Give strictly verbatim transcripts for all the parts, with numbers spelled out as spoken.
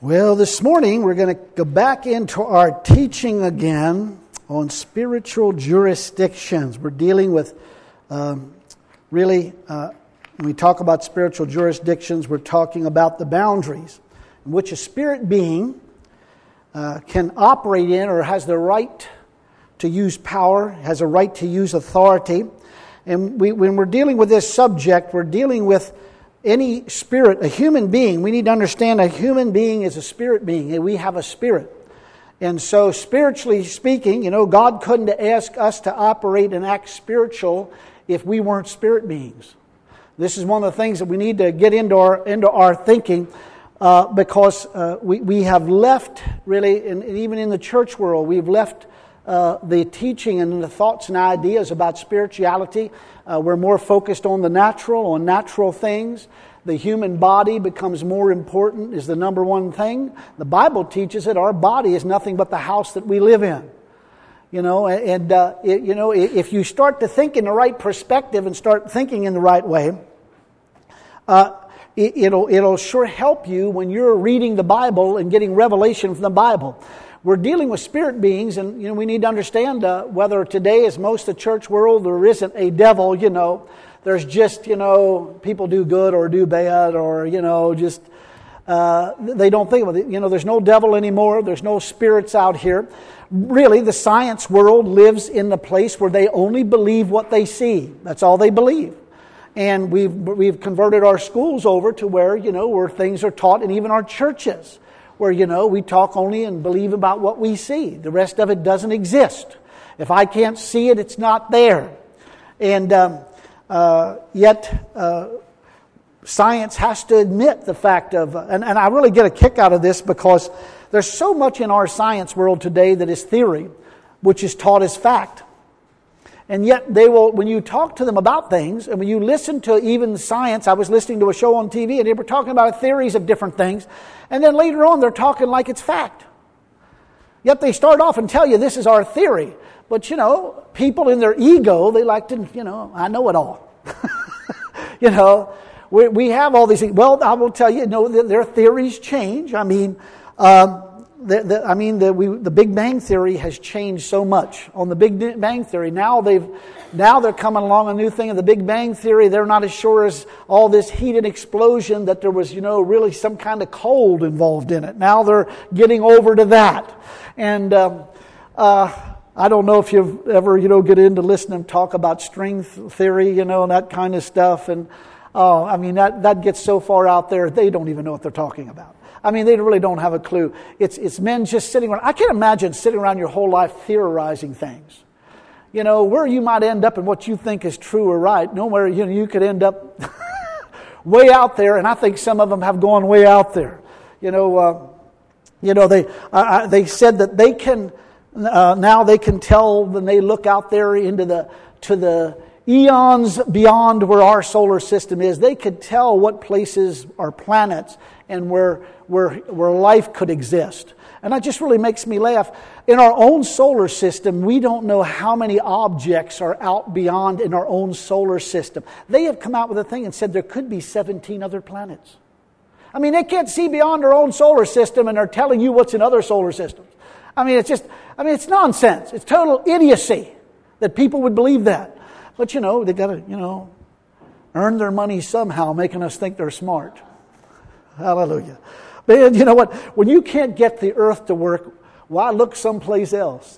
Well, this morning we're going to go back into our teaching again on spiritual jurisdictions. We're dealing with um, really, uh, when we talk about spiritual jurisdictions, we're talking about the boundaries in which a spirit being uh, can operate in or has the right to use power, has a right to use authority. And we, when we're dealing with this subject, we're dealing with any spirit, a human being. We need to understand a human being is a spirit being. We have a spirit. And so spiritually speaking, you know, God couldn't ask us to operate and act spiritual if we weren't spirit beings. This is one of the things that we need to get into our into our thinking uh, because uh, we, we have left, really, and even in the church world, we've left Uh, the teaching and the thoughts and ideas about spirituality. Uh, we're more focused on the natural, on natural things. The human body becomes more important, is the number one thing. The Bible teaches that our body is nothing but the house that we live in. You know, and uh, it, you know, if you start to think in the right perspective and start thinking in the right way, uh, it, it'll it'll sure help you when you're reading the Bible and getting revelation from the Bible. We're dealing with spirit beings, and you know we need to understand uh, whether today, as most of the church world, there isn't a devil. You know, there's just you know people do good or do bad, or you know just uh, they don't think about it. You know, there's no devil anymore. There's no spirits out here. Really, the science world lives in the place where they only believe what they see. That's all they believe. And we've we've converted our schools over to where you know where things are taught, and even our churches, where, you know, we talk only and believe about what we see. The rest of it doesn't exist. If I can't see it, it's not there. And um, uh, yet, uh, science has to admit the fact of, and, and I really get a kick out of this because there's so much in our science world today that is theory, which is taught as fact. And yet they will, when you talk to them about things, and when you listen to even science, I was listening to a show on T V, and they were talking about theories of different things, and then later on they're talking like it's fact. Yet they start off and tell you this is our theory. But, you know, people in their ego, they like to, you know, I know it all. you know, we, we have all these things. Well, I will tell you, you know, their theories change. I mean, um, The, the, I mean, the, we, the Big Bang Theory has changed so much. On the Big Bang Theory, now they've, now they're coming along a new thing of the Big Bang Theory. They're not as sure as all this heated explosion that there was, you know, really some kind of cold involved in it. Now they're getting over to that, and um, uh, I don't know if you've ever, you know, get into listening to them talk about string theory, you know, and that kind of stuff. And oh, I mean, that that gets so far out there they don't even know what they're talking about. I mean, they really don't have a clue. It's it's men just sitting around. I can't imagine sitting around your whole life theorizing things. You know, where you might end up and what you think is true or right. Nowhere, you know, you could end up way out there, and I think some of them have gone way out there. You know, uh, you know they uh, they said that they can uh, now they can tell when they look out there into the to the eons beyond where our solar system is. They could tell what places are planets and where where where life could exist. And that just really makes me laugh. In our own solar system, we don't know how many objects are out beyond in our own solar system. They have come out with a thing and said there could be seventeen other planets. I mean, they can't see beyond their own solar system, and they're telling you what's in other solar systems. I mean, it's just, I mean, it's nonsense. It's total idiocy that people would believe that. But, you know, they got to, you know, earn their money somehow, making us think they're smart. Hallelujah. But you know what? When you can't get the earth to work, why look someplace else?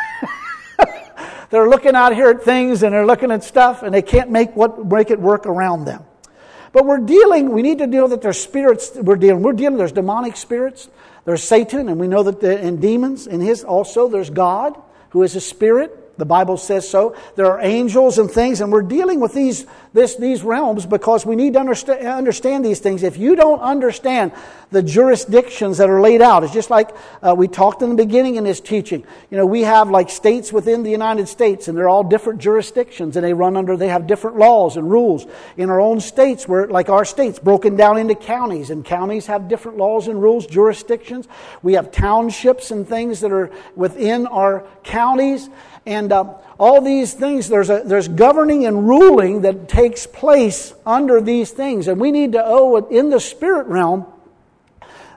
They're looking out here at things, and they're looking at stuff, and they can't make what make it work around them. But we're dealing, we need to deal that there's spirits we're dealing. We're dealing, there's demonic spirits, there's Satan, and we know that the, and demons, and his also there's God, who is a spirit. The Bible says so. There are angels and things, and we're dealing with these this these realms because we need to understand, understand these things. If you don't understand the jurisdictions that are laid out, it's just like uh, we talked in the beginning in this teaching. You know, we have like states within the United States, and they're all different jurisdictions, and they run under, they have different laws and rules. In our own states, we're like our states broken down into counties, and counties have different laws and rules, jurisdictions. We have townships and things that are within our counties. And uh, all these things, there's a, there's governing and ruling that takes place under these things. And we need to owe it in the spirit realm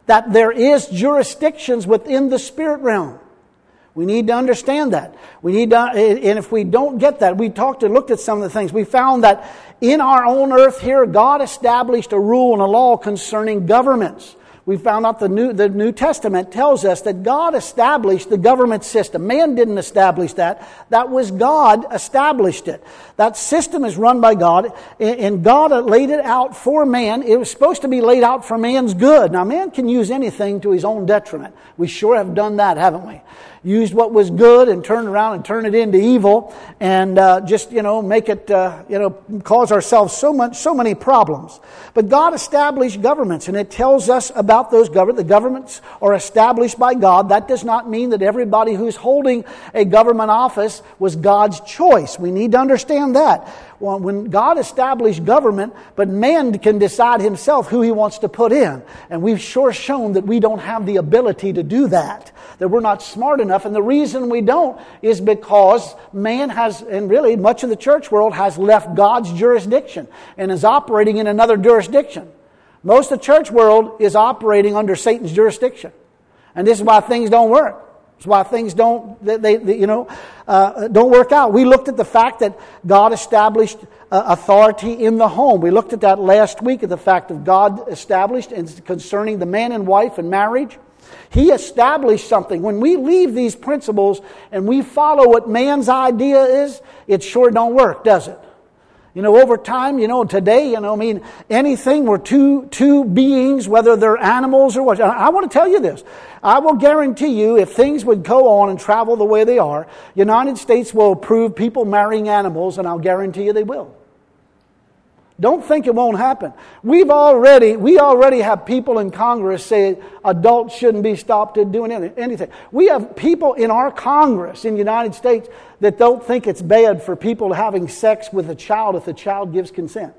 that there is jurisdictions within the spirit realm. We need to understand that. We need to, and if we don't get that, we talked and looked at some of the things. We found that in our own earth here, God established a rule and a law concerning governments. We found out the New, the New Testament tells us that God established the government system. Man didn't establish that. That was God established it. That system is run by God, and God laid it out for man. It was supposed to be laid out for man's good. Now, man can use anything to his own detriment. We sure have done that, haven't we? Used what was good and turned around and turned it into evil, and uh, just, you know, make it, uh, you know, cause ourselves so much, so many problems. But God established governments, and it tells us about those governments. The governments are established by God. That does not mean that everybody who's holding a government office was God's choice. We need to understand that. Well, when God established government, but man can decide himself who he wants to put in. And we've sure shown that we don't have the ability to do that. That we're not smart enough. And the reason we don't is because man has, and really much of the church world has left God's jurisdiction and is operating in another jurisdiction. Most of the church world is operating under Satan's jurisdiction. And this is why things don't work. It's why things don't, they, they you know, uh, don't work out. We looked at the fact that God established uh, authority in the home. We looked at that last week, at the fact that God established concerning the man and wife and marriage. He established something. When we leave these principles and we follow what man's idea is, it sure don't work, does it? You know, over time, you know, today, you know, I mean, anything where two two beings, whether they're animals or what. I want to tell you this. I will guarantee you, if things would go on and travel the way they are, United States will approve people marrying animals, and I'll guarantee you they will. Don't think it won't happen. We've already, we already have people in Congress say adults shouldn't be stopped at doing anything. We have people in our Congress in the United States that don't think it's bad for people having sex with a child if the child gives consent.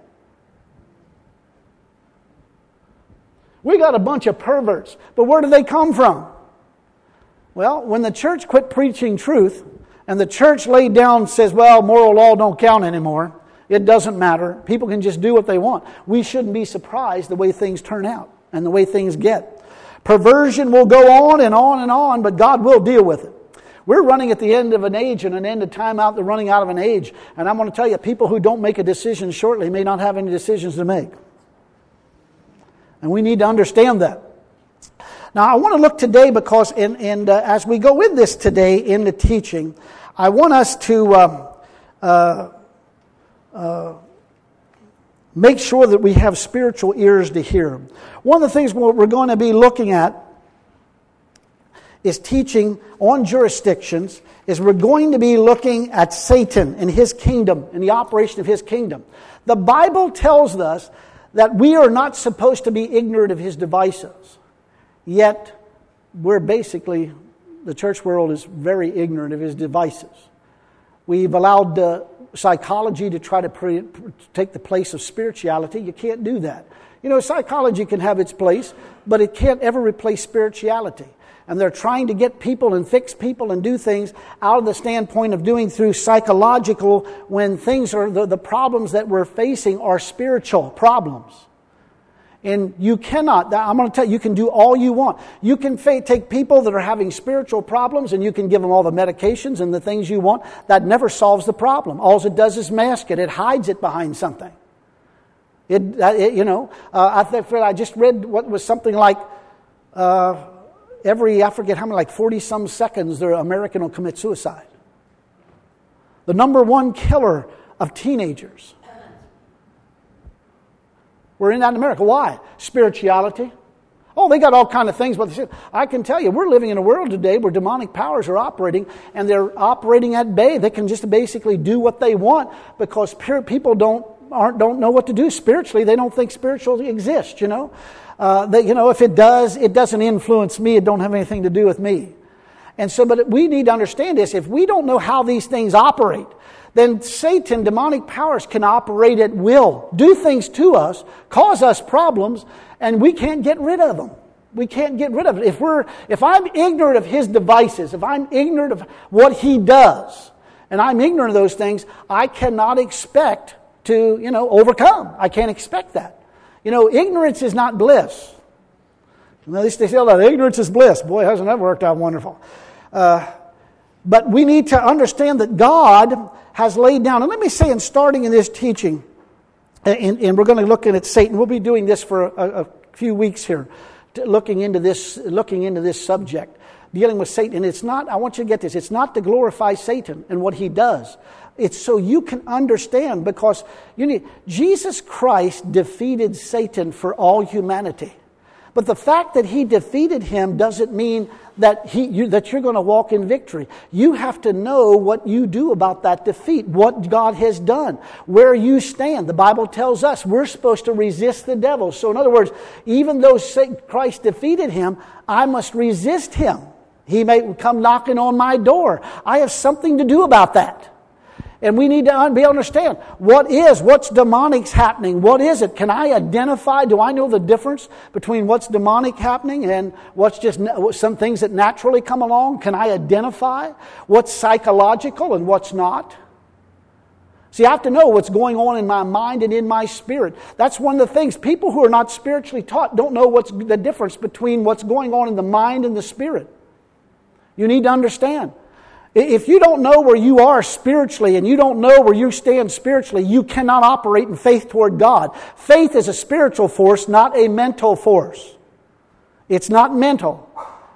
We got a bunch of perverts, but where do they come from? Well, when the church quit preaching truth and the church laid down and says, well, moral law don't count anymore. It doesn't matter. People can just do what they want. We shouldn't be surprised the way things turn out and the way things get. Perversion will go on and on and on, but God will deal with it. We're running at the end of an age and an end of time out. They're running out of an age. And I'm going to tell you, people who don't make a decision shortly may not have any decisions to make. And we need to understand that. Now, I want to look today because in, in, uh, as we go in this today in the teaching, I want us to um, uh, uh, make sure that we have spiritual ears to hear. One of the things we're going to be looking at is teaching on jurisdictions, is we're going to be looking at Satan and his kingdom and the operation of his kingdom. The Bible tells us that we are not supposed to be ignorant of his devices. Yet, we're basically, the church world is very ignorant of his devices. We've allowed uh, psychology to try to pre- take the place of spirituality. You can't do that. You know, psychology can have its place, but it can't ever replace spirituality. And they're trying to get people and fix people and do things out of the standpoint of doing through psychological when things are, the, the problems that we're facing are spiritual problems. And you cannot, I'm going to tell you, you can do all you want. You can fa- take people that are having spiritual problems and you can give them all the medications and the things you want. That never solves the problem. All it does is mask it. It hides it behind something. It, it you know, uh, I, think, I just read what was something like, uh, every, I forget how many, like forty some seconds, the American will commit suicide. The number one killer of teenagers. We're in that in America. Why? Spirituality. Oh, they got all kind of things. But I can tell you, we're living in a world today where demonic powers are operating, and they're operating at bay. They can just basically do what they want because people don't aren't don't know what to do spiritually. They don't think spirituality exists. You know, uh, that you know if it does, it doesn't influence me. It don't have anything to do with me. And so, but we need to understand this. If we don't know how these things operate, then Satan, demonic powers, can operate at will, do things to us, cause us problems, and we can't get rid of them. We can't get rid of it. If we're, if I'm ignorant of his devices, if I'm ignorant of what he does, and I'm ignorant of those things, I cannot expect to, you know, overcome. I can't expect that. You know, ignorance is not bliss. And they say that ignorance is bliss. Boy, hasn't that worked out wonderful. Uh, but we need to understand that God has laid down. And let me say, in starting in this teaching, and, and we're going to look at Satan. We'll be doing this for a, a few weeks here, looking into this, looking into this subject, dealing with Satan. And it's not, I want you to get this, it's not to glorify Satan and what he does. It's so you can understand, because you need, Jesus Christ defeated Satan for all humanity. But the fact that he defeated him doesn't mean that he you, that you're going to walk in victory. You have to know what you do about that defeat, what God has done, where you stand. The Bible tells us we're supposed to resist the devil. So in other words, even though Christ defeated him, I must resist him. He may come knocking on my door. I have something to do about that. And we need to be able to understand what is, what's demonic's happening. What is it? Can I identify? Do I know the difference between what's demonic happening and what's just some things that naturally come along? Can I identify what's psychological and what's not? See, I have to know what's going on in my mind and in my spirit. That's one of the things. People who are not spiritually taught don't know what's the difference between what's going on in the mind and the spirit. You need to understand. If you don't know where you are spiritually and you don't know where you stand spiritually, you cannot operate in faith toward God. Faith is a spiritual force, not a mental force. It's not mental.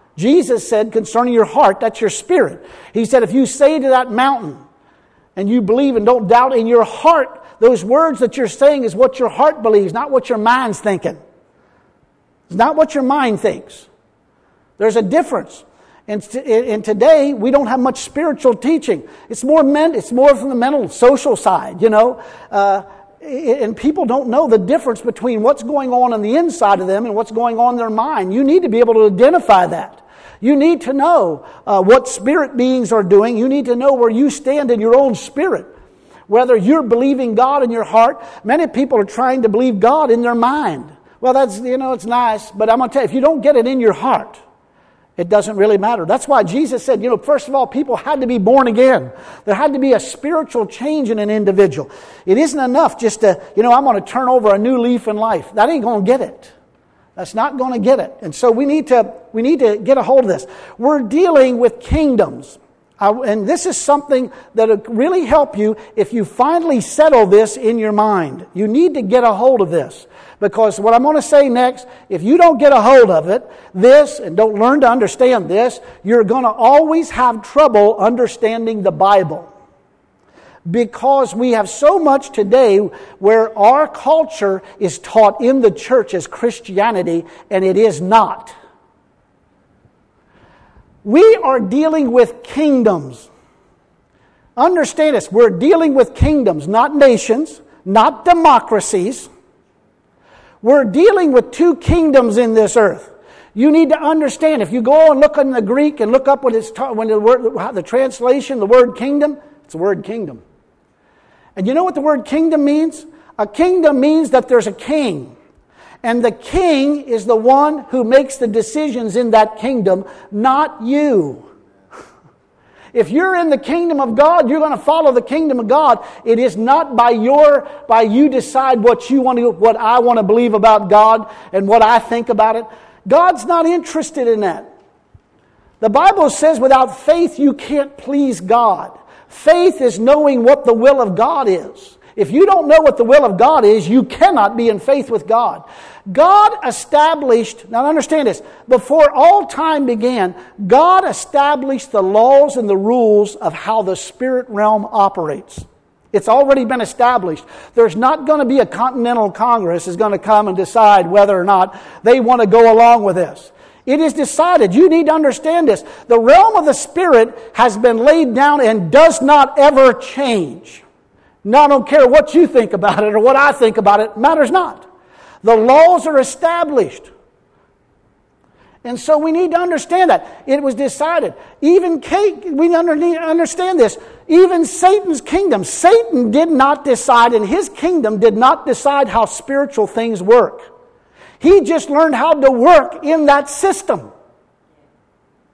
Jesus said concerning your heart, that's your spirit. He said if you say to that mountain and you believe and don't doubt in your heart, those words that you're saying is what your heart believes, not what your mind's thinking. It's not what your mind thinks. There's a difference. And, and today, we don't have much spiritual teaching. It's more men, it's more from the mental, social side, you know. Uh, and people don't know the difference between what's going on on the inside of them and what's going on in their mind. You need to be able to identify that. You need to know uh, what spirit beings are doing. You need to know where you stand in your own spirit. Whether you're believing God in your heart. Many people are trying to believe God in their mind. Well, that's, you know, it's nice. But I'm going to tell you, if you don't get it in your heart, it doesn't really matter. That's why Jesus said, you know, first of all, people had to be born again. There had to be a spiritual change in an individual. It isn't enough just to, you know, I'm going to turn over a new leaf in life. That ain't going to get it. That's not going to get it. And so we need to we need to get a hold of this. We're dealing with kingdoms. Uh, and this is something that will really help you if you finally settle this in your mind. You need to get a hold of this. Because what I'm going to say next, if you don't get a hold of it, this, and don't learn to understand this, you're going to always have trouble understanding the Bible. Because we have so much today where our culture is taught in the church as Christianity, and it is not. We are dealing with kingdoms. Understand this, we're dealing with kingdoms, not nations, not democracies. We're dealing with two kingdoms in this earth. You need to understand, if you go and look in the Greek and look up what it's ta- when the word, the translation, the word kingdom, it's the word kingdom. And you know what the word kingdom means? A kingdom means that there's a king. And the king is the one who makes the decisions in that kingdom, not you. If you're in the kingdom of God, you're going to follow the kingdom of God. It is not by your, by you decide what you want to, what I want to believe about God and what I think about it. God's not interested in that. The Bible says without faith you can't please God. Faith is knowing what the will of God is. If you don't know what the will of God is, you cannot be in faith with God. God established, now understand this, before all time began, God established the laws and the rules of how the spirit realm operates. It's already been established. There's not going to be a Continental Congress is going to come and decide whether or not they want to go along with this. It is decided. You need to understand this. The realm of the spirit has been laid down and does not ever change. Now, I don't care what you think about it or what I think about it. It matters not. The laws are established. And so we need to understand that. It was decided. Even Kate, we understand this. Even Satan's kingdom. Satan did not decide, and his kingdom did not decide how spiritual things work. He just learned how to work in that system.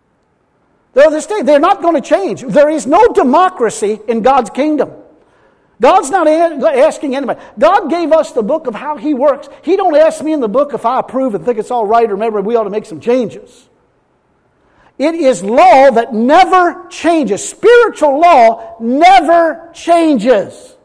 They're not going to change. There is no democracy in God's kingdom. God's not asking anybody. God gave us the book of how He works. He don't ask me in the book if I approve and think it's all right or maybe we ought to make some changes. It is law that never changes. Spiritual law never changes.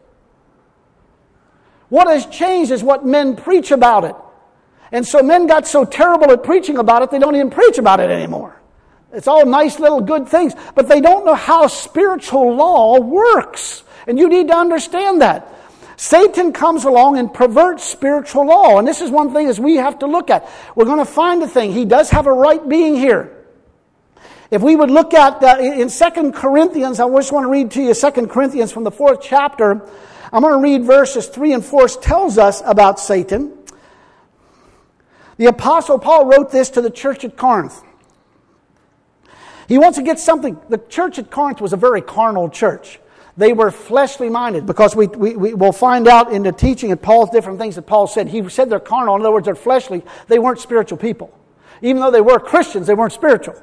What has changed is what men preach about it. And so men got so terrible at preaching about it, they don't even preach about it anymore. It's all nice little good things, but they don't know how spiritual law works. And you need to understand that. Satan comes along and perverts spiritual law. And this is one thing as we have to look at. We're going to find a thing. He does have a right being here. If we would look at, uh, in Second Corinthians, I just want to read to you Second Corinthians from the fourth chapter. I'm going to read verses three and four. It tells us about Satan. The Apostle Paul wrote this to the church at Corinth. He wants to get something. The church at Corinth was a very carnal church. They were fleshly minded because we, we, we will find out in the teaching and Paul's different things that Paul said. He said they're carnal. In other words, they're fleshly. They weren't spiritual people. Even though they were Christians, they weren't spiritual.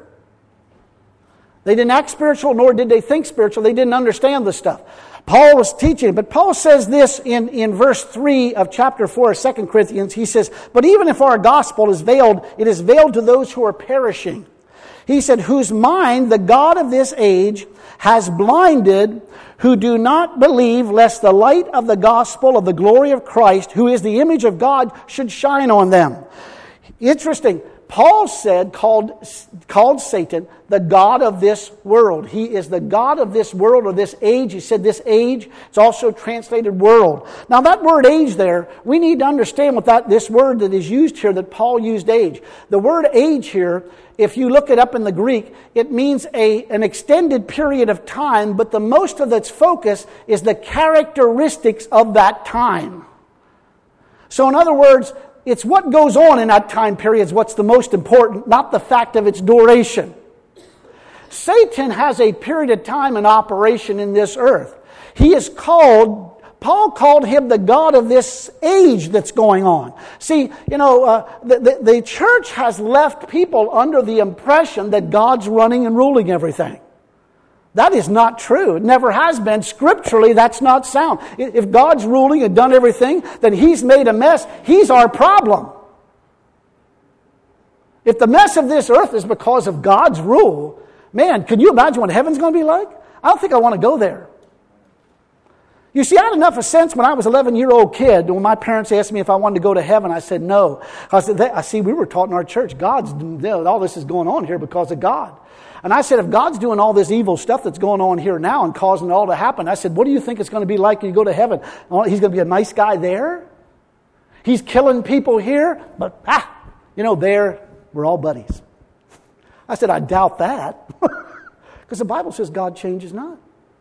They didn't act spiritual, nor did they think spiritual. They didn't understand the stuff. Paul was teaching, but Paul says this in, in verse three of chapter four of Second Corinthians. He says, but even if our gospel is veiled, it is veiled to those who are perishing. He said, whose mind the God of this age has blinded, who do not believe, lest the light of the gospel of the glory of Christ, who is the image of God, should shine on them. Interesting. Paul said, called, called Satan the god of this world. He is the god of this world or this age. He said this age. It's also translated world. Now that word age there, we need to understand what that this word that is used here, that Paul used age. The word age here, if you look it up in the Greek, it means a, an extended period of time, but the most of its focus is the characteristics of that time. So in other words, it's what goes on in that time period is what's the most important, not the fact of its duration. Satan has a period of time in operation in this earth. He is called, Paul called him the god of this age that's going on. See, you know, uh, the, the, the church has left people under the impression that God's running and ruling everything. That is not true. It never has been. Scripturally, that's not sound. If God's ruling and done everything, then He's made a mess. He's our problem. If the mess of this earth is because of God's rule, man, can you imagine what heaven's going to be like? I don't think I want to go there. You see, I had enough of sense when I was an eleven-year-old kid. When my parents asked me if I wanted to go to heaven, I said no. I said, I see, we were taught in our church, God's, all this is going on here because of God. And I said, if God's doing all this evil stuff that's going on here now and causing it all to happen, I said, what do you think it's going to be like when you go to heaven? He's going to be a nice guy there? He's killing people here? But, ah, you know, there, we're all buddies. I said, I doubt that. Because the Bible says God changes not.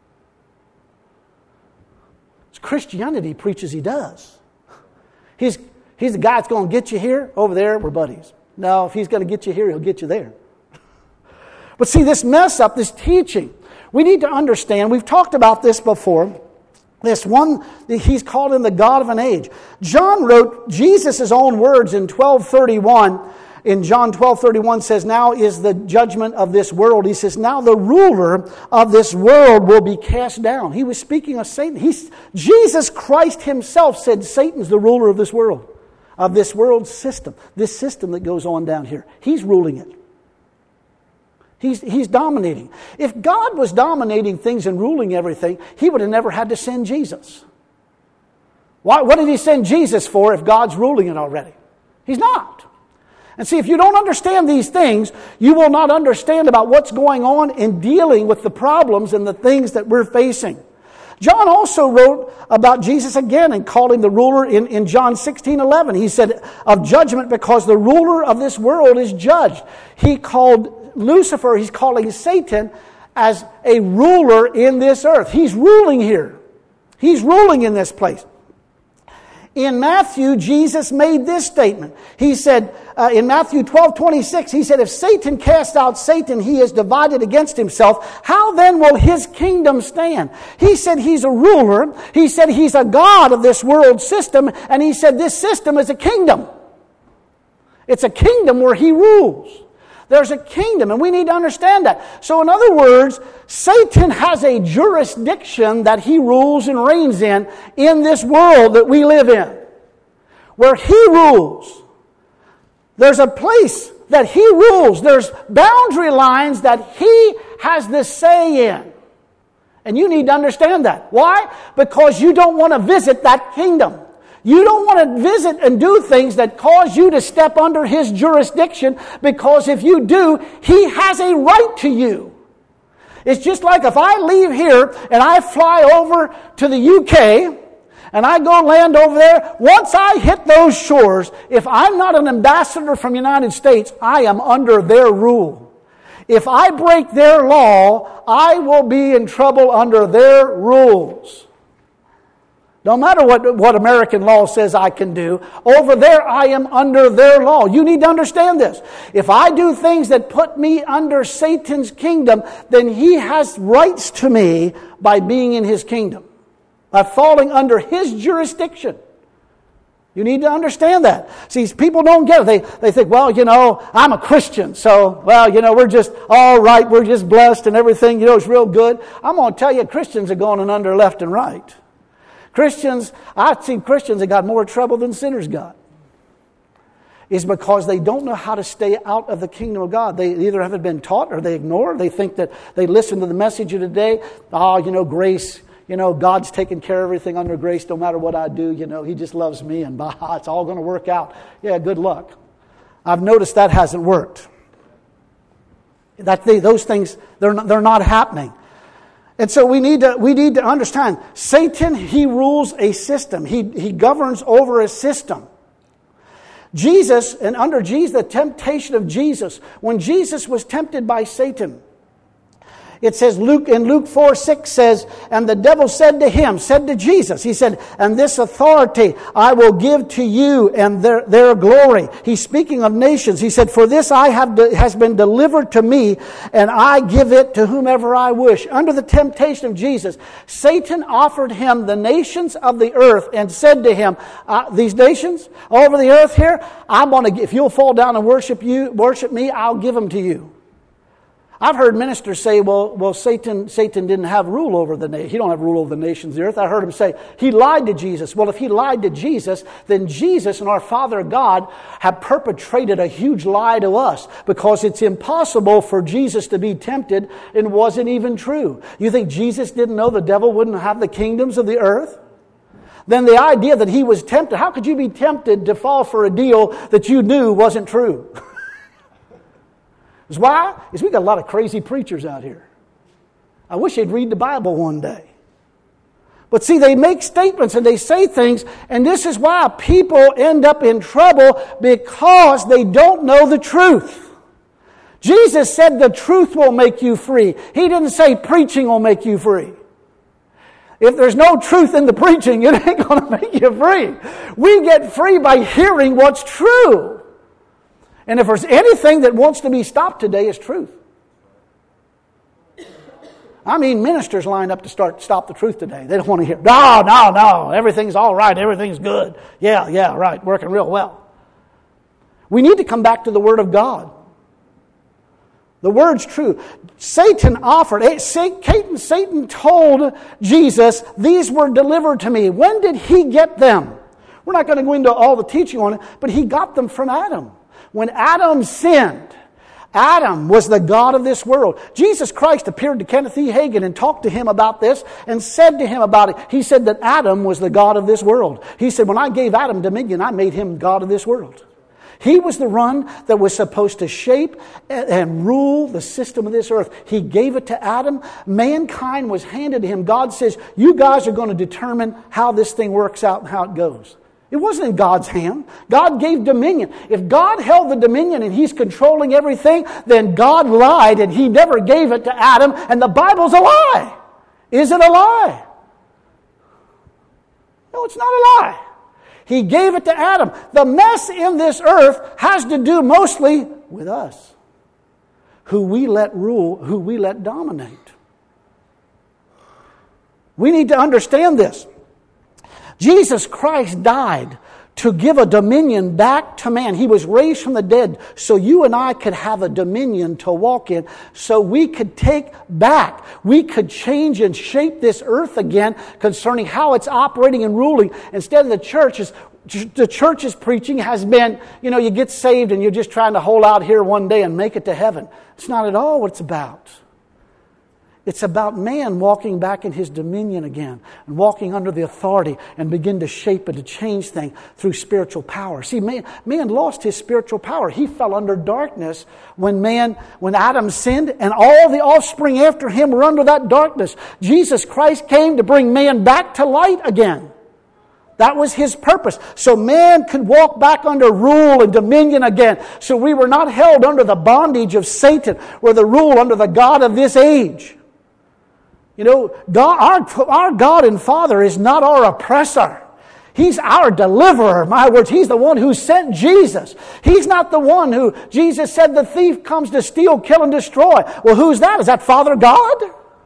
It's Christianity preaches He does. He's, he's the guy that's going to get you here, over there, we're buddies. No, if He's going to get you here, He'll get you there. But see, this mess up, this teaching, we need to understand, we've talked about this before, this one, He's called Him the God of an age. John wrote Jesus' own words in twelve thirty-one, in John twelve thirty-one says, now is the judgment of this world. He says, now the ruler of this world will be cast down. He was speaking of Satan. He's, Jesus Christ Himself said Satan's the ruler of this world, of this world system, this system that goes on down here. He's ruling it. He's, he's dominating. If God was dominating things and ruling everything, He would have never had to send Jesus. Why, what did He send Jesus for if God's ruling it already? He's not. And see, if you don't understand these things, you will not understand about what's going on in dealing with the problems and the things that we're facing. John also wrote about Jesus again and called Him the ruler in, in John sixteen eleven. He said, of judgment because the ruler of this world is judged. He called Lucifer, He's calling Satan as a ruler in this earth. He's ruling here. He's ruling in this place. In Matthew, Jesus made this statement. He said, uh, in Matthew twelve twenty-six, He said, if Satan cast out Satan, he is divided against himself. How then will his kingdom stand? He said He's a ruler. He said He's a God of this world system. And He said this system is a kingdom. It's a kingdom where He rules. There's a kingdom, and we need to understand that. So in other words, Satan has a jurisdiction that he rules and reigns in, in this world that we live in, where he rules. There's a place that he rules. There's boundary lines that he has the say in. And you need to understand that. Why? Because you don't want to visit that kingdom. You don't want to visit and do things that cause you to step under his jurisdiction, because if you do, he has a right to you. It's just like if I leave here and I fly over to the U K and I go land over there, once I hit those shores, if I'm not an ambassador from the United States, I am under their rule. If I break their law, I will be in trouble under their rules. No matter what, what American law says I can do, over there I am under their law. You need to understand this. If I do things that put me under Satan's kingdom, then he has rights to me by being in his kingdom, by falling under his jurisdiction. You need to understand that. See, people don't get it. They, they think, well, you know, I'm a Christian, so, well, you know, we're just all right, we're just blessed and everything, you know, it's real good. I'm going to tell you, Christians are going under left and right. Christians, I've seen Christians that got more trouble than sinners got. Is because they don't know how to stay out of the kingdom of God. They either haven't been taught or they ignore. They think that they listen to the message of the day. Oh, you know, grace, you know, God's taking care of everything under grace no matter what I do. You know, he just loves me and bah, it's all going to work out. Yeah, good luck. I've noticed that hasn't worked. That they, those things, they're not, they're not happening. And so we need to we need to understand, Satan, he rules a system. He he governs over a system. Jesus, and under Jesus, the temptation of Jesus, when Jesus was tempted by Satan, it says, Luke in Luke four six says, and the devil said to him, said to Jesus, he said, and this authority I will give to you and their, their glory. He's speaking of nations. He said, for this I have de- has been delivered to me, and I give it to whomever I wish. Under the temptation of Jesus, Satan offered him the nations of the earth and said to him, uh, these nations over the earth here, I'm going to, if you'll fall down and worship you, worship me, I'll give them to you. I've heard ministers say, well, well, Satan Satan didn't have rule over the nation. He don't have rule over the nations of the earth. I heard him say, he lied to Jesus. Well, if he lied to Jesus, then Jesus and our Father God have perpetrated a huge lie to us, because it's impossible for Jesus to be tempted and wasn't even true. You think Jesus didn't know the devil wouldn't have the kingdoms of the earth? Then the idea that he was tempted, how could you be tempted to fall for a deal that you knew wasn't true? Why? Because we got a lot of crazy preachers out here. I wish they'd read the Bible one day. But see, they make statements and they say things, and this is why people end up in trouble, because they don't know the truth. Jesus said the truth will make you free. He didn't say preaching will make you free. If there's no truth in the preaching, it ain't going to make you free. We get free by hearing what's true. And if there's anything that wants to be stopped today, it's truth. I mean, ministers line up to start stop the truth today. They don't want to hear, no, no, no, everything's all right, everything's good. Yeah, yeah, right, working real well. We need to come back to the Word of God. The Word's true. Satan offered, Satan, Satan told Jesus, these were delivered to me. When did he get them? We're not going to go into all the teaching on it, but he got them from Adam. When Adam sinned, Adam was the god of this world. Jesus Christ appeared to Kenneth E. Hagin and talked to him about this and said to him about it. He said that Adam was the god of this world. He said, when I gave Adam dominion, I made him god of this world. He was the one that was supposed to shape and rule the system of this earth. He gave it to Adam. Mankind was handed to him. God says, you guys are going to determine how this thing works out and how it goes. It wasn't in God's hand. God gave dominion. If God held the dominion and He's controlling everything, then God lied and He never gave it to Adam, and the Bible's a lie. Is it a lie? No, it's not a lie. He gave it to Adam. The mess in this earth has to do mostly with us, who we let rule, who we let dominate. We need to understand this. Jesus Christ died to give a dominion back to man. He was raised from the dead so you and I could have a dominion to walk in, so we could take back, we could change and shape this earth again concerning how it's operating and ruling. Instead of the church is the church's preaching has been, you know, you get saved and you're just trying to hold out here one day and make it to heaven. It's not at all what it's about. It's about man walking back in his dominion again and walking under the authority and begin to shape and to change things through spiritual power. See, man, man lost his spiritual power. He fell under darkness when man, when Adam sinned, and all the offspring after him were under that darkness. Jesus Christ came to bring man back to light again. That was his purpose. So man could walk back under rule and dominion again. So we were not held under the bondage of Satan or the rule under the god of this age. You know, God, our, our God and Father is not our oppressor. He's our deliverer. My words, He's the one who sent Jesus. He's not the one who, Jesus said, the thief comes to steal, kill, and destroy. Well, who's that? Is that Father God?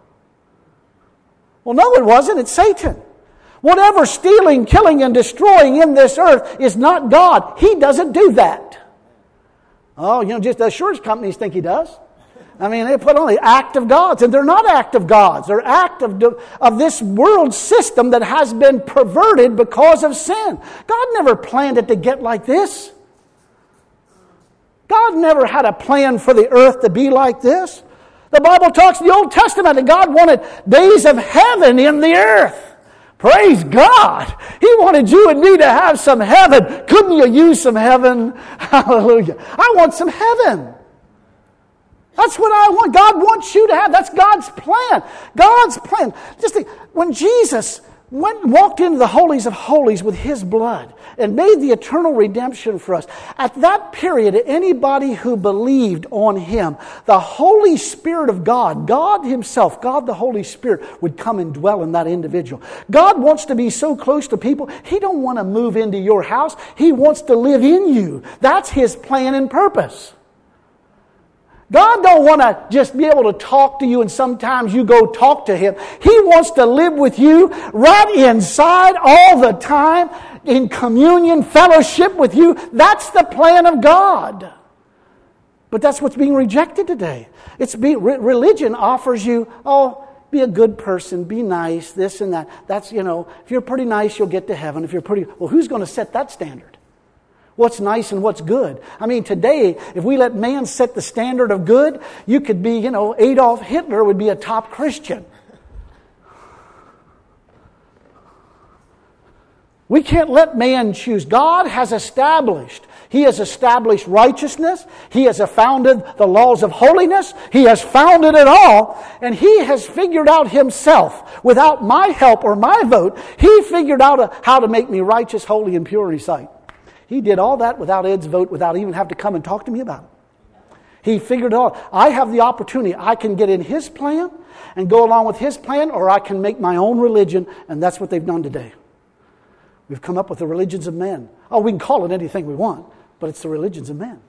Well, no, it wasn't. It's Satan. Whatever stealing, killing, and destroying in this earth is not God. He doesn't do that. Oh, you know, just the insurance companies think He does. I mean, they put on the act of gods, and they're not act of gods. They're act of, of this world system that has been perverted because of sin. God never planned it to get like this. God never had a plan for the earth to be like this. The Bible talks in the Old Testament that God wanted days of heaven in the earth. Praise God. He wanted you and me to have some heaven. Couldn't you use some heaven? Hallelujah. I want some heaven. That's what I want. God wants you to have. That's God's plan. God's plan. Just think, when Jesus went and walked into the holies of holies with His blood and made the eternal redemption for us, at that period, anybody who believed on Him, the Holy Spirit of God, God Himself, God the Holy Spirit, would come and dwell in that individual. God wants to be so close to people. He don't want to move into your house. He wants to live in you. That's His plan and purpose. God don't want to just be able to talk to you and sometimes you go talk to Him. He wants to live with you right inside all the time, in communion, fellowship with you. That's the plan of God. But that's what's being rejected today. It's be, religion offers you, oh, be a good person, be nice, this and that. That's, you know, if you're pretty nice, you'll get to heaven. If you're pretty, well, who's going to set that standard? What's nice and what's good? I mean, today, if we let man set the standard of good, you could be, you know, Adolf Hitler would be a top Christian. We can't let man choose. God has established. He has established righteousness. He has founded the laws of holiness. He has founded it all. And He has figured out Himself, without my help or my vote, He figured out how to make me righteous, holy, and pure in His sight. He did all that without Ed's vote, without even having to come and talk to me about it. He figured it out. I have the opportunity. I can get in His plan and go along with His plan, or I can make my own religion, and that's what they've done today. We've come up with the religions of men. Oh, we can call it anything we want, but it's the religions of men.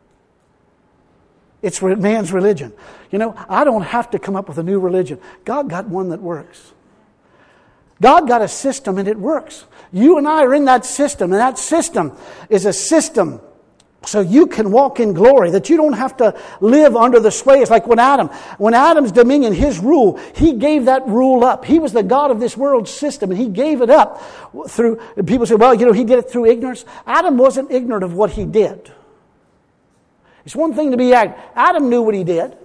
It's man's religion. You know, I don't have to come up with a new religion. God got one that works. God got a system and it works. You and I are in that system, and that system is a system so you can walk in glory, that you don't have to live under the sway. It's like when Adam, when Adam's dominion, his rule, he gave that rule up. He was the God of this world system, and he gave it up through, people say, well, you know, he did it through ignorance. Adam wasn't ignorant of what he did. It's one thing to be ignorant. Adam knew what he did.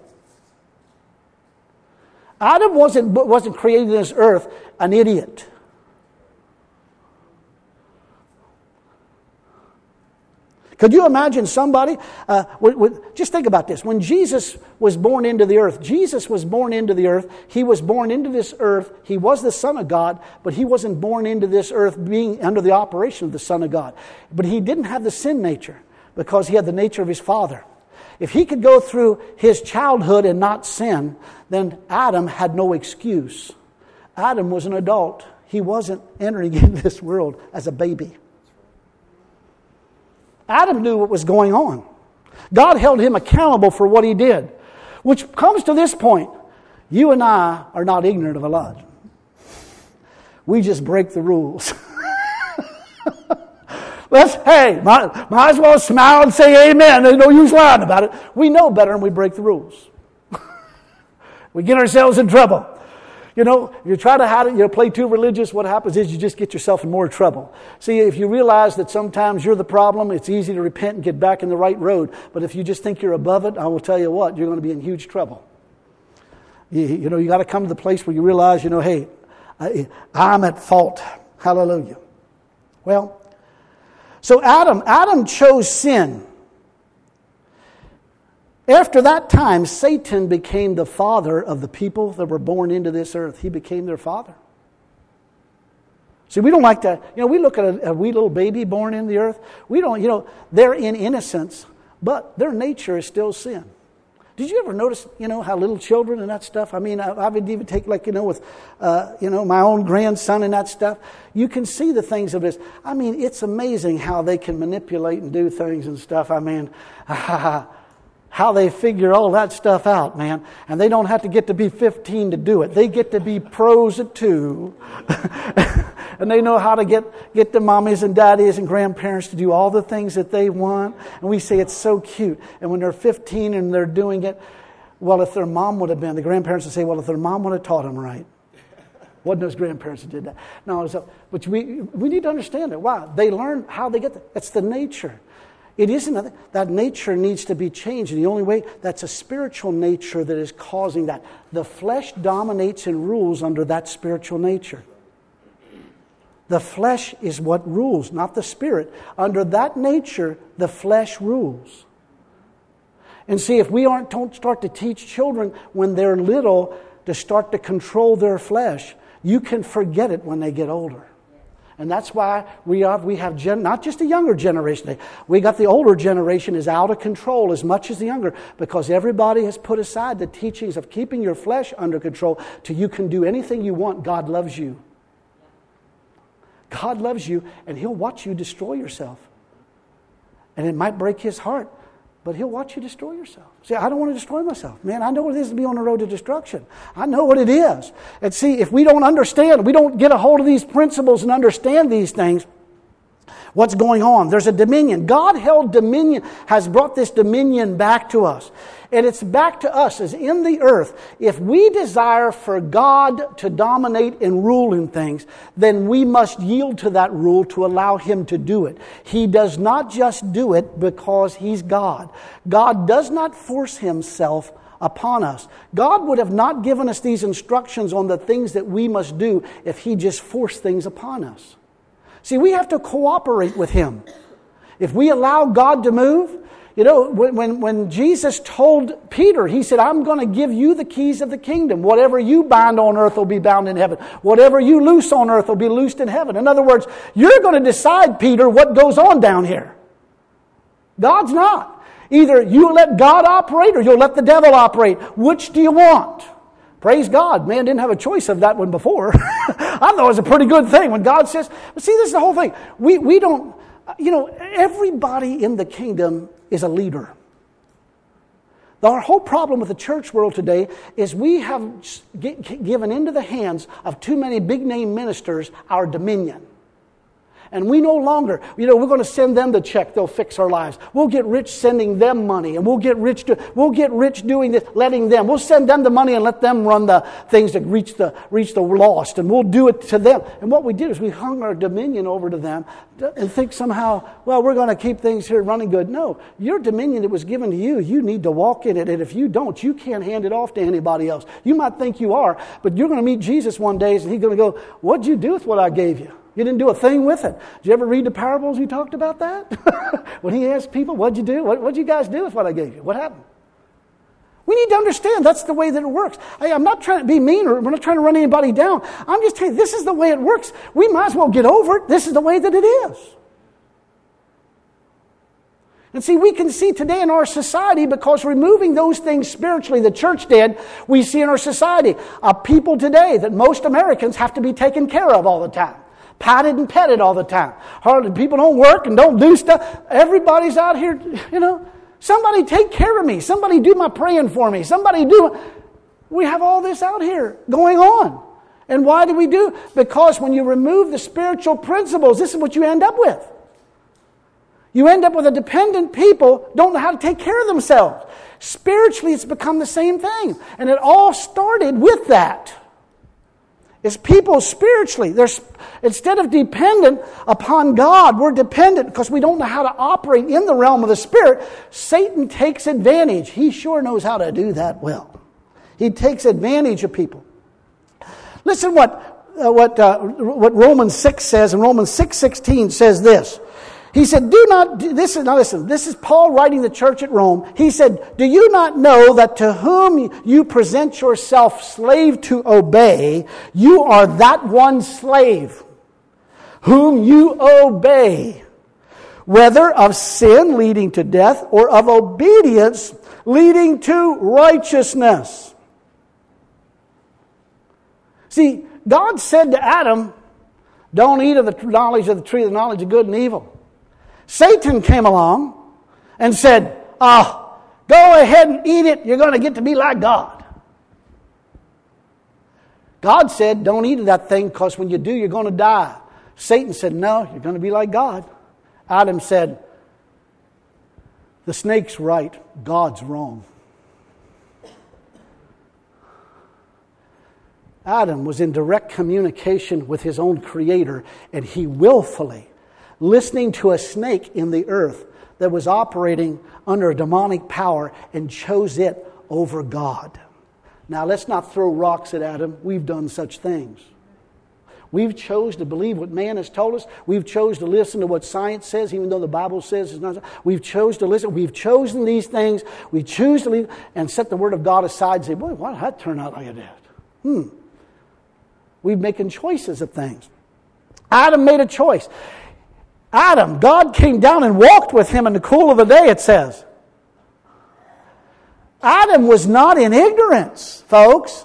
Adam wasn't, wasn't created in this earth an idiot. Could you imagine somebody, uh, with, with, just think about this. When Jesus was born into the earth, Jesus was born into the earth. He was born into this earth. He was the Son of God, but He wasn't born into this earth being under the operation of the Son of God. But He didn't have the sin nature because He had the nature of His Father. If He could go through His childhood and not sin, then Adam had no excuse. Adam was an adult. He wasn't entering into this world as a baby. Adam knew what was going on. God held him accountable for what he did. Which comes to this point. You and I are not ignorant of a lot. We just break the rules. Let's, hey, might, might as well smile and say amen. There's no use lying about it. We know better and we break the rules. We get ourselves in trouble. You know, if you try to hide it, you know, play too religious, what happens is you just get yourself in more trouble. See, if you realize that sometimes you're the problem, it's easy to repent and get back in the right road. But if you just think you're above it, I will tell you what, you're going to be in huge trouble. You, you know, you got to come to the place where you realize, you know, hey, I, I'm at fault. Hallelujah. Well, so Adam, Adam chose sin. After that time, Satan became the father of the people that were born into this earth. He became their father. See, we don't like to, you know, we look at a, a wee little baby born in the earth. We don't, you know, they're in innocence, but their nature is still sin. Did you ever notice, you know, how little children and that stuff? I mean, I, I would even take, like, you know, with, uh, you know, my own grandson and that stuff. You can see the things of this. I mean, it's amazing how they can manipulate and do things and stuff. I mean, how they figure all that stuff out, man. And they don't have to get to be fifteen to do it. They get to be pros at two. And they know how to get, get the mommies and daddies and grandparents to do all the things that they want. And we say it's so cute. And when they're fifteen and they're doing it, well, if their mom would have been, the grandparents would say, well, if their mom would have taught them right. Wasn't those grandparents that did that. No, so, but we, we need to understand it. Why? They learn how they get that. It's the nature. It isn't that nature needs to be changed. And the only way, that's a spiritual nature that is causing that. The flesh dominates and rules under that spiritual nature. The flesh is what rules, not the spirit. Under that nature, the flesh rules. And see, if we aren't don't start to teach children when they're little to start to control their flesh, you can forget it when they get older. And that's why we have, we have gen, not just a younger generation. We got the older generation is out of control as much as the younger, because everybody has put aside the teachings of keeping your flesh under control till you can do anything you want. God loves you. God loves you, and He'll watch you destroy yourself. And it might break His heart, but He'll watch you destroy yourself. See, I don't want to destroy myself. Man, I know what it is to be on the road to destruction. I know what it is. And see, if we don't understand, we don't get a hold of these principles and understand these things, what's going on? There's a dominion. God held dominion, has brought this dominion back to us. And it's back to us as in the earth. If we desire for God to dominate and rule in things, then we must yield to that rule to allow Him to do it. He does not just do it because He's God. God does not force Himself upon us. God would have not given us these instructions on the things that we must do if He just forced things upon us. See, we have to cooperate with Him. If we allow God to move, you know, when, when Jesus told Peter, He said, I'm going to give you the keys of the kingdom. Whatever you bind on earth will be bound in heaven. Whatever you loose on earth will be loosed in heaven. In other words, you're going to decide, Peter, what goes on down here. God's not. Either you let God operate or you'll let the devil operate. Which do you want? Praise God. Man didn't have a choice of that one before. I thought it was a pretty good thing when God says, but see, this is the whole thing. We, we don't, you know, everybody in the kingdom is a leader. Our whole problem with the church world today is we have given into the hands of too many big name ministers our dominion. And we no longer, you know, we're going to send them the check, they'll fix our lives. We'll get rich sending them money, and we'll get rich do, we'll get rich doing this, letting them. We'll send them the money and let them run the things that reach the reach the lost, and we'll do it to them. And what we did is we hung our dominion over to them and think somehow, well, we're going to keep things here running good. No, your dominion that was given to you, you need to walk in it, and if you don't, you can't hand it off to anybody else. You might think you are, but you're going to meet Jesus one day, and He's going to go, what'd you do with what I gave you? You didn't do a thing with it. Did you ever read the parables He talked about that? When He asked people, what'd you do? What, what'd you guys do with what I gave you? What happened? We need to understand that's the way that it works. I, I'm not trying to be mean, or we're not trying to run anybody down. I'm just telling you, this is the way it works. We might as well get over it. This is the way that it is. And see, we can see today in our society, because removing those things spiritually the church did, we see in our society a people today that most Americans have to be taken care of all the time. Patted and petted all the time. Hardly people don't work and don't do stuff. Everybody's out here, you know. Somebody take care of me. Somebody do my praying for me. Somebody do. We have all this out here going on. And why do we do? Because when you remove the spiritual principles, this is what you end up with. You end up with a dependent people don't know how to take care of themselves. Spiritually, it's become the same thing. And it all started with that. It's people spiritually. They're, instead of dependent upon God, we're dependent because we don't know how to operate in the realm of the Spirit. Satan takes advantage. He sure knows how to do that well. He takes advantage of people. Listen what, uh, what, uh, what Romans six says. And Romans six sixteen says this. He said, do not, this is, now listen, this is Paul writing the church at Rome. He said, do you not know that to whom you present yourself slave to obey, you are that one slave whom you obey, whether of sin leading to death or of obedience leading to righteousness. See, God said to Adam, don't eat of the knowledge of the tree of the knowledge of good and evil. Satan came along and said, oh, go ahead and eat it. You're going to get to be like God. God said, don't eat of that thing because when you do, you're going to die. Satan said, no, you're going to be like God. Adam said, the snake's right, God's wrong. Adam was in direct communication with his own Creator, and he willfully, listening to a snake in the earth that was operating under a demonic power, and chose it over God. Now, let's not throw rocks at Adam. We've done such things. We've chose to believe what man has told us. We've chose to listen to what science says, even though the Bible says it's not. We've chose to listen. We've chosen these things. We choose to leave and set the Word of God aside and say, boy, why did that turn out like it did? Hmm. We've making choices of things. Adam made a choice. Adam, God came down and walked with him in the cool of the day, it says. Adam was not in ignorance, folks.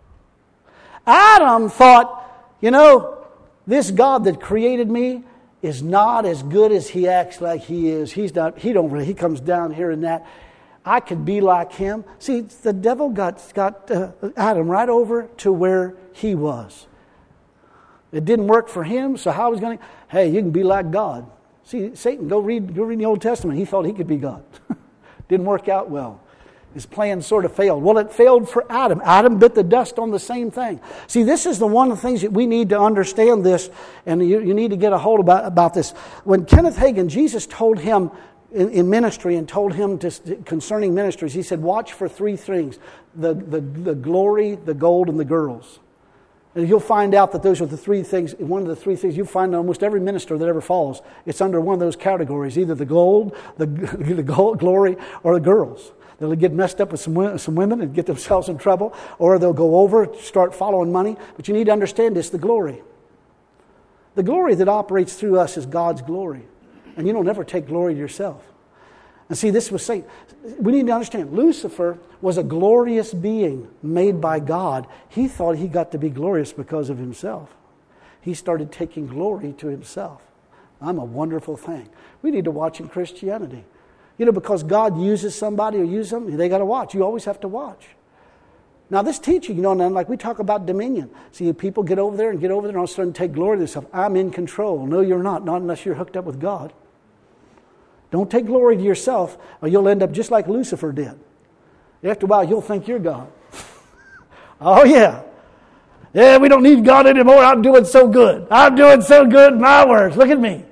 Adam thought, you know, this God that created me is not as good as he acts like he is. He's not, he don't really, he comes down here and that. I could be like him. See, the devil got, got uh, Adam right over to where he was. It didn't work for him, so how was he going to... Hey, you can be like God. See, Satan, go read, go read the Old Testament. He thought he could be God. Didn't work out well. His plan sort of failed. Well, it failed for Adam. Adam bit the dust on the same thing. See, this is the one of the things that we need to understand this, and you, you need to get a hold about, about this. When Kenneth Hagin, Jesus told him in, in ministry and told him to, concerning ministries, he said, watch for three things. The, the, the glory, the gold, and the girls. And you'll find out that those are the three things, one of the three things you'll find in almost every minister that ever falls. It's under one of those categories, either the gold, the, the gold, glory, or the girls. They'll get messed up with some, some women and get themselves in trouble, or they'll go over, start following money. But you need to understand this, the glory. The glory that operates through us is God's glory. And you don't ever take glory to yourself. And see, this was Satan. We need to understand, Lucifer was a glorious being made by God. He thought he got to be glorious because of himself. He started taking glory to himself. I'm a wonderful thing. We need to watch in Christianity. You know, because God uses somebody or uses them, they got to watch. You always have to watch. Now, this teaching, you know, and like we talk about dominion. See, people get over there and get over there and all of a sudden take glory to themselves. I'm in control. No, you're not. Not unless you're hooked up with God. Don't take glory to yourself, or you'll end up just like Lucifer did. After a while, you'll think you're God. Oh, yeah. Yeah, we don't need God anymore. I'm doing so good. I'm doing so good in my works. Look at me.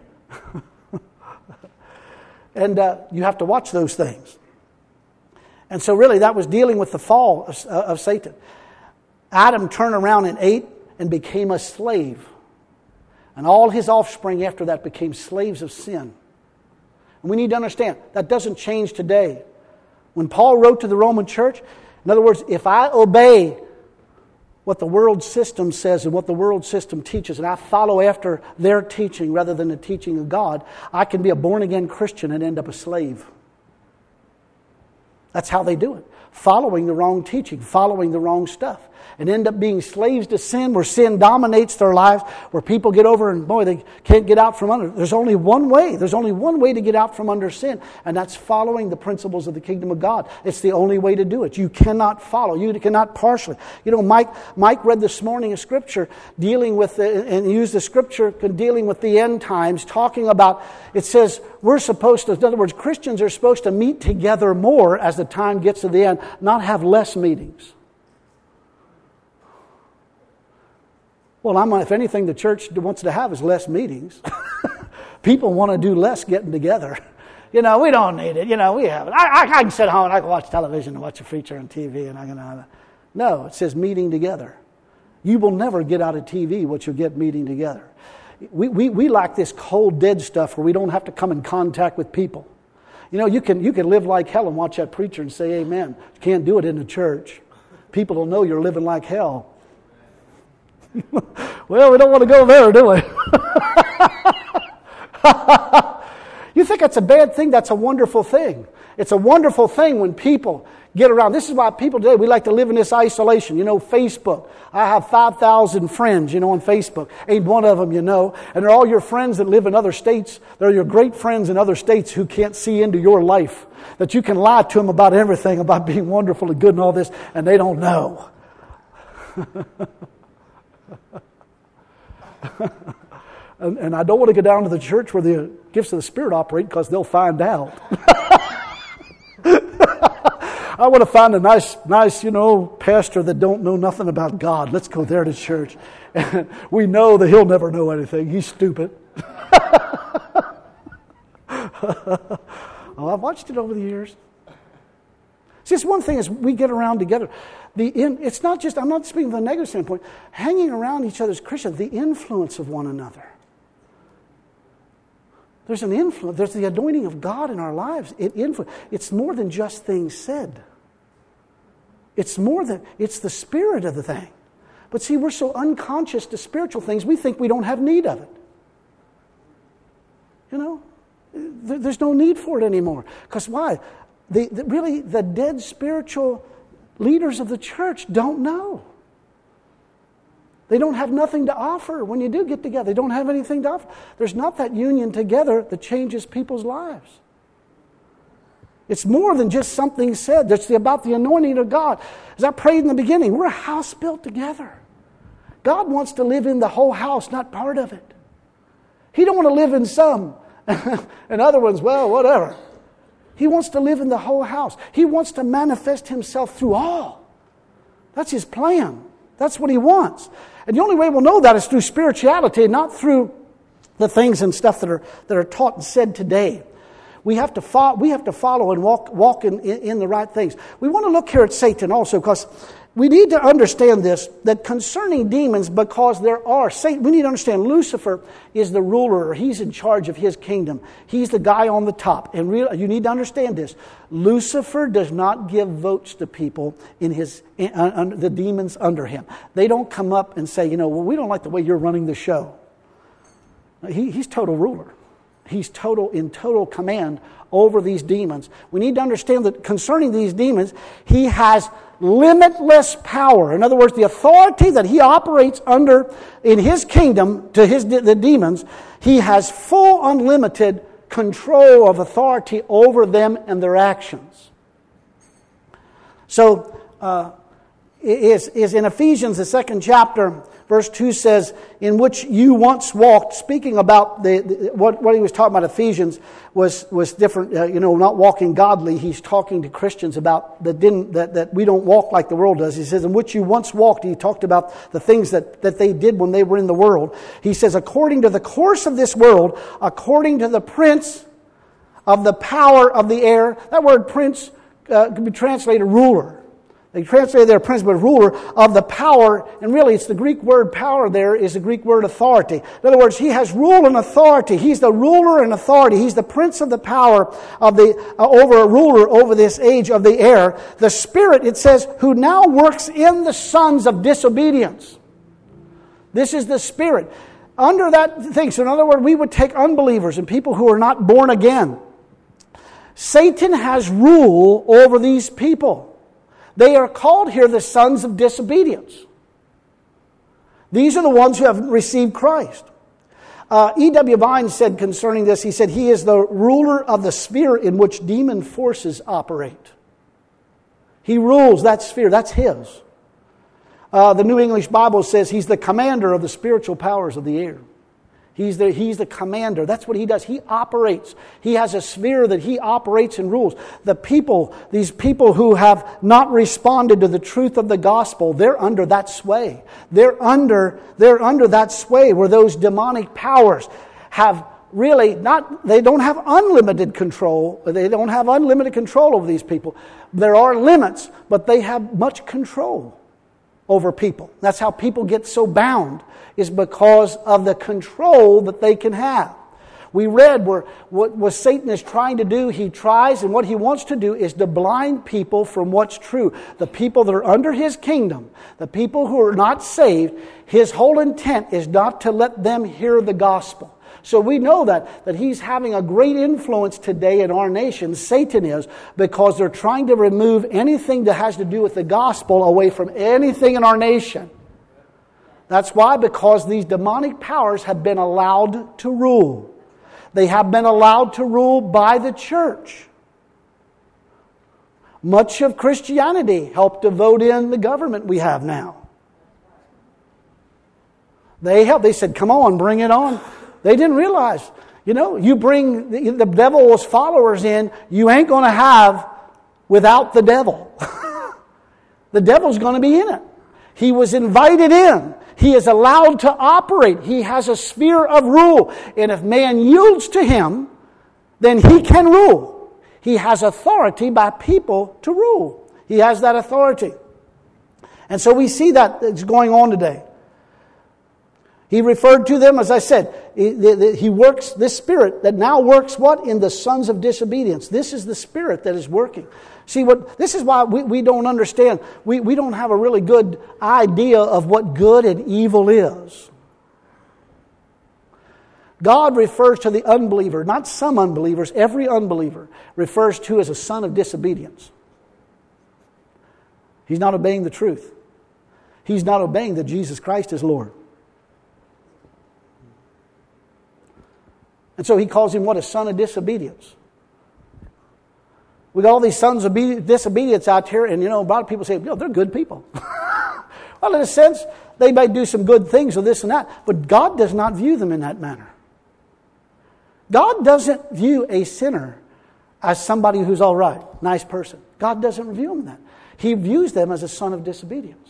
And uh, you have to watch those things. And so really, that was dealing with the fall of, uh, of Satan. Adam turned around and ate and became a slave. And all his offspring after that became slaves of sin. And we need to understand, that doesn't change today. When Paul wrote to the Roman church, in other words, if I obey what the world system says and what the world system teaches, and I follow after their teaching rather than the teaching of God, I can be a born-again Christian and end up a slave. That's how they do it. Following the wrong teaching, following the wrong stuff. And end up being slaves to sin, where sin dominates their lives, where people get over and, boy, they can't get out from under. There's only one way. There's only one way to get out from under sin, and that's following the principles of the kingdom of God. It's the only way to do it. You cannot follow. You cannot partially. You know, Mike Mike read this morning a scripture dealing with, the, and used the scripture dealing with the end times, talking about, it says, we're supposed to, in other words, Christians are supposed to meet together more as the time gets to the end, not have less meetings. Well, I'm, if anything, the church wants to have is less meetings. People want to do less getting together. You know, we don't need it. You know, we have it. I, I, I can sit home and I can watch television and watch a preacher on T V. And I can. Uh, no, it says meeting together. You will never get out of T V what you'll get meeting together. We, we, we like this cold, dead stuff where we don't have to come in contact with people. You know, you can, you can live like hell and watch that preacher and say amen. You can't do it in the church. People will know you're living like hell. Well, we don't want to go there, do we? You think that's a bad thing? That's a wonderful thing. It's a wonderful thing when people get around. This is why people today, we like to live in this isolation. You know, Facebook. I have five thousand friends, you know, on Facebook. Ain't one of them, you know. And they're all your friends that live in other states. They're your great friends in other states who can't see into your life. That you can lie to them about everything, about being wonderful and good and all this, and they don't know. and, and I don't want to go down to the church where the gifts of the Spirit operate, because they'll find out. I want to find a nice, nice, you know, pastor that don't know nothing about God. Let's go there to church. And we know that he'll never know anything. He's stupid. Oh, I've watched it over the years. See, it's one thing is we get around together. The in, it's not just, I'm not speaking from the negative standpoint, hanging around each other as Christians, the influence of one another. There's an influence, there's the anointing of God in our lives. It influ- It's more than just things said. It's more than, it's the spirit of the thing. But see, we're so unconscious to spiritual things, we think we don't have need of it. You know, there's no need for it anymore. Because why? The, the, really, the dead spiritual leaders of the church don't know. They don't have nothing to offer when you do get together. They don't have anything to offer. There's not that union together that changes people's lives. It's more than just something said. It's about the anointing of God. As I prayed in the beginning, we're a house built together. God wants to live in the whole house, not part of it. He don't want to live in some. And other ones, well, whatever. He wants to live in the whole house. He wants to manifest himself through all. That's his plan. That's what he wants. And the only way we'll know that is through spirituality, not through the things and stuff that are that are taught and said today. We have to follow, we have to follow and walk walk in, in, in the right things. We want to look here at Satan also, because we need to understand this, that concerning demons, because there are, Satan, we need to understand Lucifer is the ruler. He's in charge of his kingdom. He's the guy on the top. And real, you need to understand this. Lucifer does not give votes to people in his in, uh, the demons under him. They don't come up and say, you know, well, we don't like the way you're running the show. He, he's total ruler. He's total in total command over these demons. We need to understand that concerning these demons, he has limitless power. In other words, the authority that he operates under in his kingdom to his the demons, he has full unlimited control of authority over them and their actions. So, uh, is is in Ephesians, the second chapter, verse two says, in which you once walked, speaking about the, the what, what he was talking about, Ephesians, was was different, uh, you know, not walking godly. He's talking to Christians about that, didn't, that that we don't walk like the world does. He says, in which you once walked, he talked about the things that, that they did when they were in the world. He says, according to the course of this world, according to the prince of the power of the air. That word prince uh, could be translated ruler. They translated their prince, but ruler of the power, and really it's the Greek word power there is the Greek word authority. In other words, he has rule and authority. He's the ruler and authority. He's the prince of the power of the, uh, over a ruler over this age of the air. The Spirit, it says, who now works in the sons of disobedience. This is the Spirit. Under that thing, so in other words, we would take unbelievers and people who are not born again. Satan has rule over these people. They are called here the sons of disobedience. These are the ones who have received Christ. Uh, E W Vine said concerning this, he said, he is the ruler of the sphere in which demon forces operate. He rules that sphere. That's his. Uh, the New English Bible says he's the commander of the spiritual powers of the air. He's the, he's the commander. That's what he does. He operates. He has a sphere that he operates and rules. The people, these people who have not responded to the truth of the gospel, they're under that sway. They're under, they're under that sway where those demonic powers have really not, they don't have unlimited control. They don't have unlimited control over these people. There are limits, but they have much control over people. That's how people get so bound, is because of the control that they can have. We read where what, what Satan is trying to do, he tries, and what he wants to do is to blind people from what's true. The people that are under his kingdom, the people who are not saved, his whole intent is not to let them hear the gospel. So we know that, that he's having a great influence today in our nation, Satan is, because they're trying to remove anything that has to do with the gospel away from anything in our nation. That's why, because these demonic powers have been allowed to rule. They have been allowed to rule by the church. Much of Christianity helped to vote in the government we have now. They helped. They said, come on, bring it on. They didn't realize, you know, you bring the, the devil's followers in, you ain't going to have without the devil. The devil's going to be in it. He was invited in. He is allowed to operate. He has a sphere of rule. And if man yields to him, then he can rule. He has authority by people to rule. He has that authority. And so we see that it's going on today. He referred to them, as I said, he works, this spirit that now works what? In the sons of disobedience. This is the spirit that is working. See, what this is why we, we don't understand. We, we don't have a really good idea of what good and evil is. God refers to the unbeliever, not some unbelievers, every unbeliever refers to as a son of disobedience. He's not obeying the truth. He's not obeying that Jesus Christ is Lord. And so he calls him what? A son of disobedience. We got all these sons of disobedience out here, and you know, a lot of people say, you know, they're good people. Well, in a sense, they may do some good things or this and that, but God does not view them in that manner. God doesn't view a sinner as somebody who's all right, nice person. God doesn't view them that. He views them as a son of disobedience.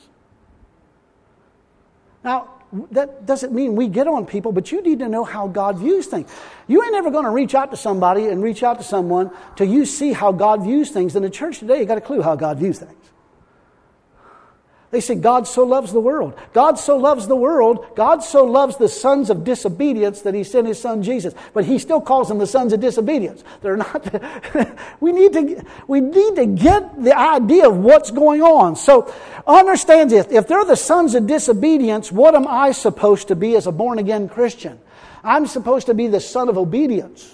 Now, that doesn't mean we get on people, but you need to know how God views things. You ain't ever going to reach out to somebody and reach out to someone till you see how God views things. In the church today, you got a clue how God views things. They say God so loves the world. God so loves the world. God so loves the sons of disobedience that He sent His Son Jesus. But He still calls them the sons of disobedience. They're not. we need to. We need to get the idea of what's going on. So understand this: if they're the sons of disobedience, what am I supposed to be as a born again Christian? I'm supposed to be the son of obedience.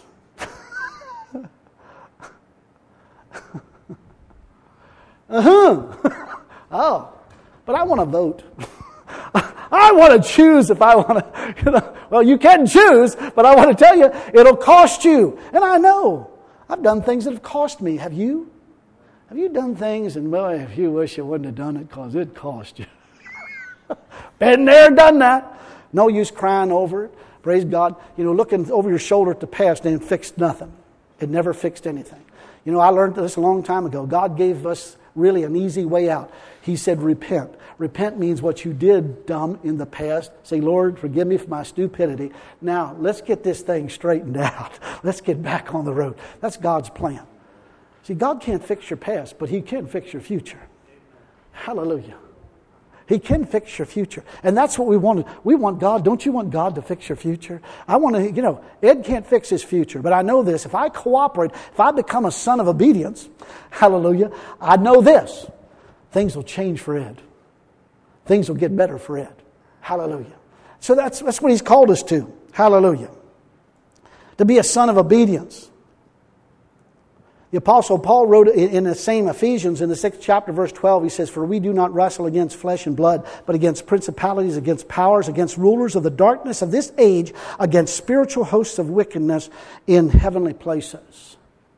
uh huh. Oh. But I want to vote. I want to choose if I want to. You know, well, you can choose, but I want to tell you, it'll cost you. And I know. I've done things that have cost me. Have you? Have you done things and, well, if you wish you wouldn't have done it because it cost you. Been there, done that. No use crying over it. Praise God. You know, looking over your shoulder at the past and it fixed nothing. It never fixed anything. You know, I learned this a long time ago. God gave us really an easy way out. He said, repent. Repent means what you did dumb in the past. Say, Lord, forgive me for my stupidity. Now, let's get this thing straightened out. Let's get back on the road. That's God's plan. See, God can't fix your past, but He can fix your future. Hallelujah. He can fix your future. And that's what we want. We want God. Don't you want God to fix your future? I want to, you know, Ed can't fix his future. But I know this. If I cooperate, if I become a son of obedience, hallelujah, I know this. Things will change for Ed. Things will get better for Ed. Hallelujah. So that's, that's what He's called us to. Hallelujah. To be a son of obedience. The Apostle Paul wrote in the same Ephesians, in the sixth chapter, verse twelve, he says, "For we do not wrestle against flesh and blood, but against principalities, against powers, against rulers of the darkness of this age, against spiritual hosts of wickedness in heavenly places."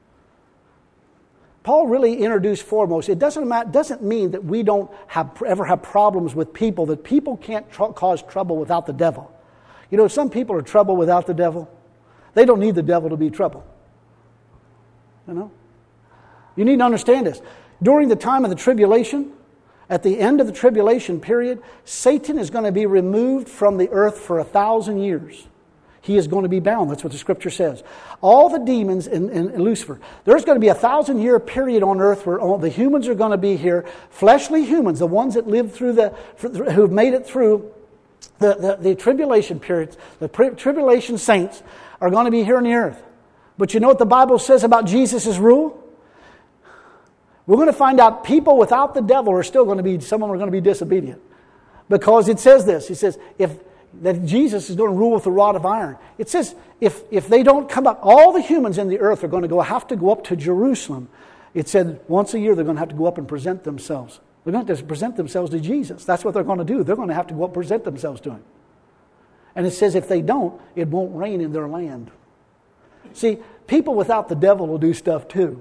Paul really introduced foremost, it doesn't, matter, doesn't mean that we don't have, ever have problems with people, that people can't tr- cause trouble without the devil. You know, some people are trouble without the devil. They don't need the devil to be trouble. You know? You need to understand this. During the time of the tribulation, at the end of the tribulation period, Satan is going to be removed from the earth for a thousand years. He is going to be bound. That's what the Scripture says. All the demons and, and, and Lucifer. There's going to be a thousand year period on earth where all the humans are going to be here. Fleshly humans, the ones that lived through the, who've made it through the, the, the tribulation periods, the pre- tribulation saints are going to be here on the earth. But you know what the Bible says about Jesus' rule? We're going to find out people without the devil are still going to be, some of them are going to be disobedient. Because it says this, it says, if that Jesus is going to rule with a rod of iron. It says, if if they don't come up, all the humans in the earth are going to go have to go up to Jerusalem. It said once a year they're going to have to go up and present themselves. They're going to have to present themselves to Jesus. That's what they're going to do. They're going to have to go up and present themselves to Him. And it says if they don't, it won't rain in their land. See, people without the devil will do stuff too.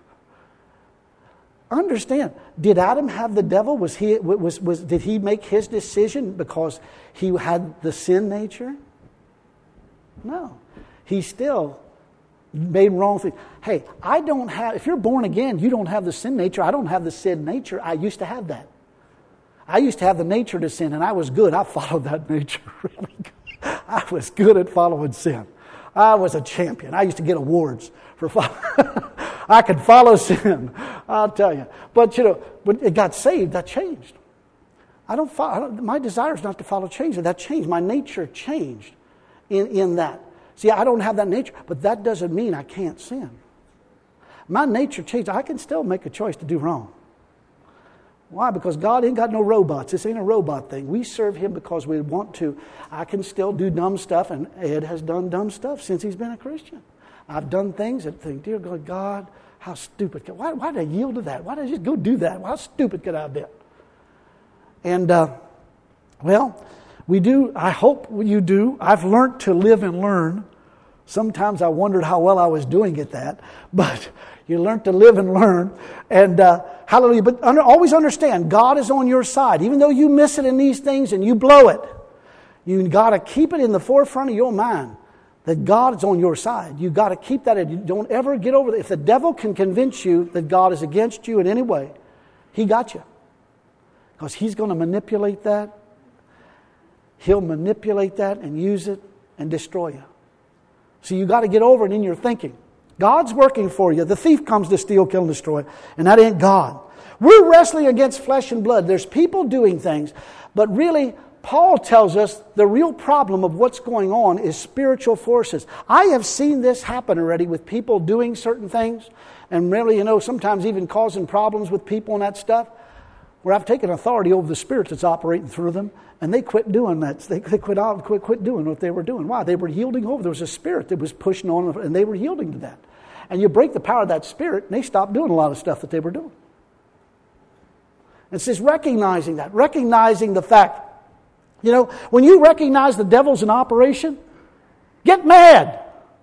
Understand, did Adam have the devil? Was he was was did he make his decision because he had the sin nature? No. He still made wrong things. Hey, I don't have, if you're born again, you don't have the sin nature. I don't have the sin nature. I used to have that. I used to have the nature to sin, and I was good. I followed that nature really good. I was good at following sin. I was a champion. I used to get awards for following. I could follow sin, I'll tell you. But, you know, when it got saved, that changed. I don't follow, I don't, my desire is not to follow change. That changed. My nature changed in, in that. See, I don't have that nature, but that doesn't mean I can't sin. My nature changed. I can still make a choice to do wrong. Why? Because God ain't got no robots. This ain't a robot thing. We serve Him because we want to. I can still do dumb stuff, and Ed has done dumb stuff since he's been a Christian. I've done things that think, dear God, God, how stupid. Why, why did I yield to that? Why did I just go do that? How stupid could I have been? And, uh, well, we do, I hope you do. I've learned to live and learn. Sometimes I wondered how well I was doing at that. But you learn to live and learn. And uh, hallelujah. But under, always understand, God is on your side. Even though you miss it in these things and you blow it, you got to keep it in the forefront of your mind. That God is on your side. You've got to keep that. You don't ever get over that. If the devil can convince you that God is against you in any way, he got you. Because he's going to manipulate that. He'll manipulate that and use it and destroy you. So you got to get over it in your thinking. God's working for you. The thief comes to steal, kill, and destroy. And that ain't God. We're wrestling against flesh and blood. There's people doing things. But really, Paul tells us the real problem of what's going on is spiritual forces. I have seen this happen already with people doing certain things and really, you know, sometimes even causing problems with people and that stuff, where I've taken authority over the spirit that's operating through them, and they quit doing that. They, they quit, quit, quit doing what they were doing. Why? They were yielding over. There was a spirit that was pushing on them, and they were yielding to that. And you break the power of that spirit, and they stop doing a lot of stuff that they were doing. It says recognizing that, recognizing the fact. You know, when you recognize the devil's in operation, get mad.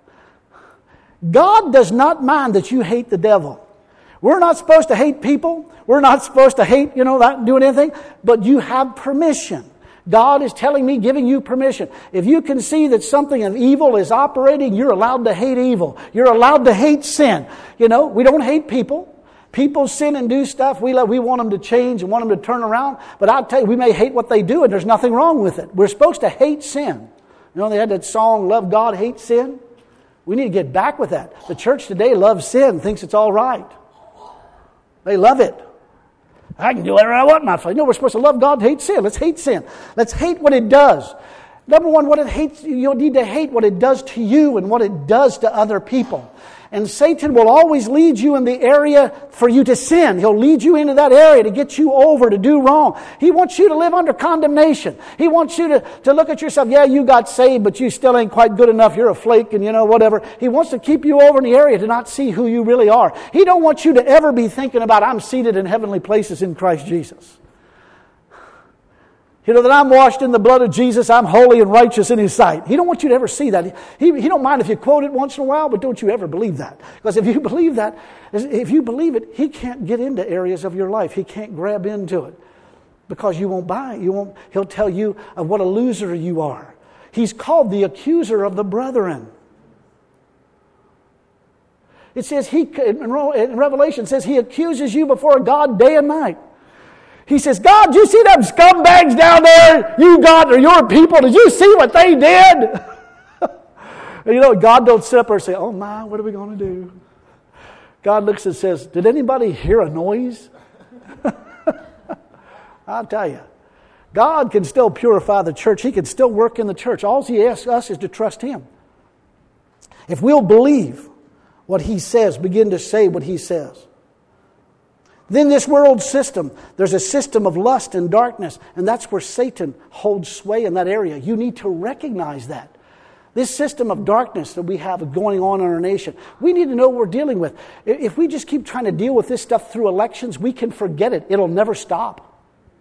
God does not mind that you hate the devil. We're not supposed to hate people. We're not supposed to hate, you know, not doing anything. But you have permission. God is telling me, giving you permission. If you can see that something of evil is operating, you're allowed to hate evil. You're allowed to hate sin. You know, we don't hate people. People sin and do stuff. We we want them to change and want them to turn around. But I'll tell you, we may hate what they do, and there's nothing wrong with it. We're supposed to hate sin. You know, they had that song, Love God, Hate Sin. We need to get back with that. The church today loves sin, thinks it's all right. They love it. I can do whatever I want, my friend. No, we're supposed to love God, hate sin. Let's hate sin. Let's hate what it does. Number one, what it hates, you need to hate what it does to you and what it does to other people. And Satan will always lead you in the area for you to sin. He'll lead you into that area to get you over, to do wrong. He wants you to live under condemnation. He wants you to, to look at yourself, yeah, you got saved, but you still ain't quite good enough. You're a flake and, you know, whatever. He wants to keep you over in the area to not see who you really are. He don't want you to ever be thinking about, I'm seated in heavenly places in Christ Jesus. You know, that I'm washed in the blood of Jesus, I'm holy and righteous in His sight. He don't want you to ever see that. He, he don't mind if you quote it once in a while, but don't you ever believe that. Because if you believe that, if you believe it, He can't get into areas of your life. He can't grab into it. Because you won't buy it. You won't, He'll tell you of what a loser you are. He's called the accuser of the brethren. It says, he in Revelation, it says He accuses you before God day and night. He says, God, you see them scumbags down there? You, God, or your people, did you see what they did? You know, God don't sit up there and say, oh my, what are we going to do? God looks and says, did anybody hear a noise? I'll tell you, God can still purify the church. He can still work in the church. All He asks us is to trust Him. If we'll believe what He says, begin to say what He says. Then this world system, there's a system of lust and darkness, and that's where Satan holds sway in that area. You need to recognize that. This system of darkness that we have going on in our nation, we need to know what we're dealing with. If we just keep trying to deal with this stuff through elections, we can forget it. It'll never stop.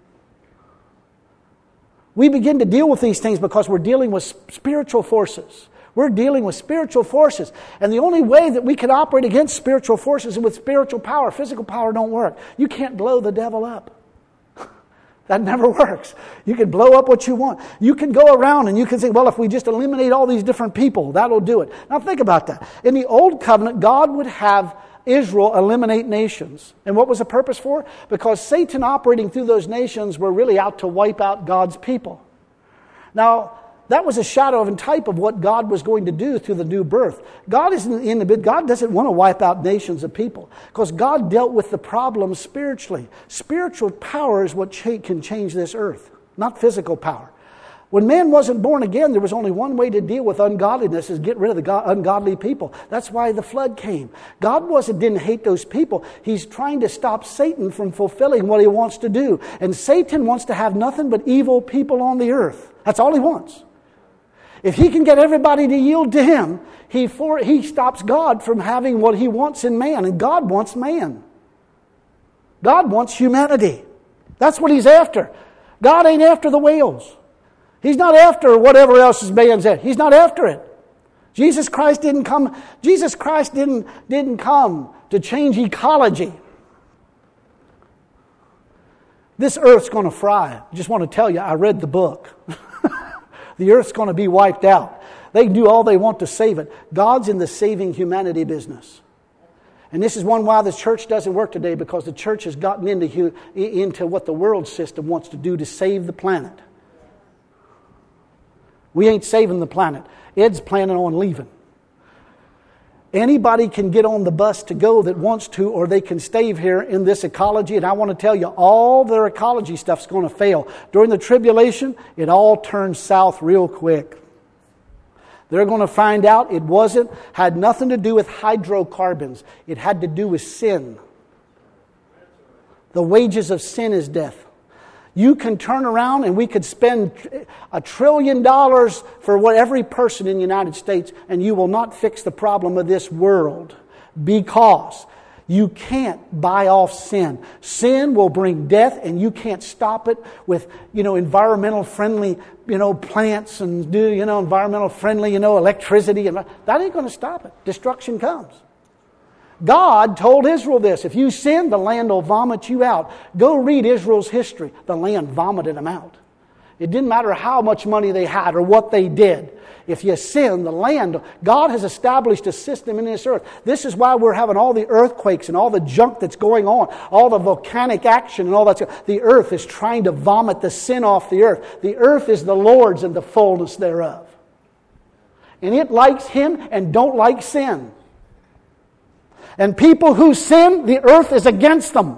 We begin to deal with these things because we're dealing with spiritual forces. We're dealing with spiritual forces. And the only way that we can operate against spiritual forces is with spiritual power. Physical power don't work. You can't blow the devil up. That never works. You can blow up what you want. You can go around and you can say, well, if we just eliminate all these different people, that'll do it. Now think about that. In the Old Covenant, God would have Israel eliminate nations. And what was the purpose for? Because Satan operating through those nations were really out to wipe out God's people. Now, that was a shadow and type of what God was going to do through the new birth. God isn't in the bit. God doesn't want to wipe out nations of people because God dealt with the problem spiritually. Spiritual power is what cha- can change this earth, not physical power. When man wasn't born again, there was only one way to deal with ungodliness: is get rid of the God, ungodly people. That's why the flood came. God wasn't didn't hate those people. He's trying to stop Satan from fulfilling what he wants to do. And Satan wants to have nothing but evil people on the earth. That's all he wants. If he can get everybody to yield to him, he for, he stops God from having what He wants in man. And God wants man. God wants humanity. That's what He's after. God ain't after the whales. He's not after whatever else is man's at. He's not after it. Jesus Christ didn't come. Jesus Christ didn't didn't come to change ecology. This earth's going to fry. I just want to tell you, I read the book. The earth's going to be wiped out. They can do all they want to save it. God's in the saving humanity business. And this is one why the church doesn't work today, because the church has gotten into, into what the world system wants to do to save the planet. We ain't saving the planet. Ed's planning on leaving. Anybody can get on the bus to go that wants to, or they can stay here in this ecology. And I want to tell you, all their ecology stuff's going to fail. During the tribulation, it all turns south real quick. They're going to find out it wasn't, had nothing to do with hydrocarbons. It had to do with sin. The wages of sin is death. You can turn around and we could spend a trillion dollars for what every person in the United States, and you will not fix the problem of this world, because you can't buy off sin. Sin will bring death, and you can't stop it with, you know, environmental friendly, you know, plants and do, you know, environmental friendly, you know, electricity. And that ain't going to stop it. Destruction comes. God told Israel this: if you sin, the land will vomit you out. Go read Israel's history. The land vomited them out. It didn't matter how much money they had or what they did. If you sin, the land, God has established a system in this earth. This is why we're having all the earthquakes and all the junk that's going on, all the volcanic action and all that stuff. The earth is trying to vomit the sin off the earth. The earth is the Lord's and the fullness thereof. And it likes Him and don't like sin. And people who sin, the earth is against them.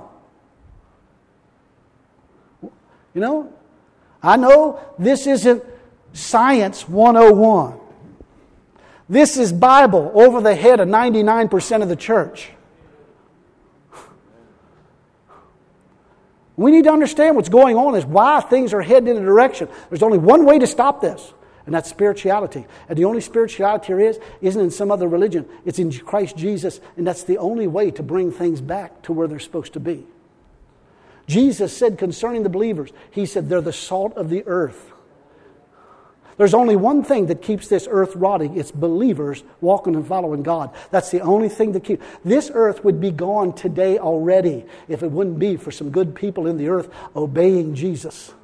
You know, I know this isn't Science one oh one. This is Bible over the head of ninety-nine percent of the church. We need to understand what's going on is why things are heading in a direction. There's only one way to stop this, and that's spirituality. And the only spirituality there is isn't in some other religion. It's in Christ Jesus, and that's the only way to bring things back to where they're supposed to be. Jesus said concerning the believers, He said they're the salt of the earth. There's only one thing that keeps this earth rotting. It's believers walking and following God. That's the only thing that keeps... This earth would be gone today already if it wouldn't be for some good people in the earth obeying Jesus.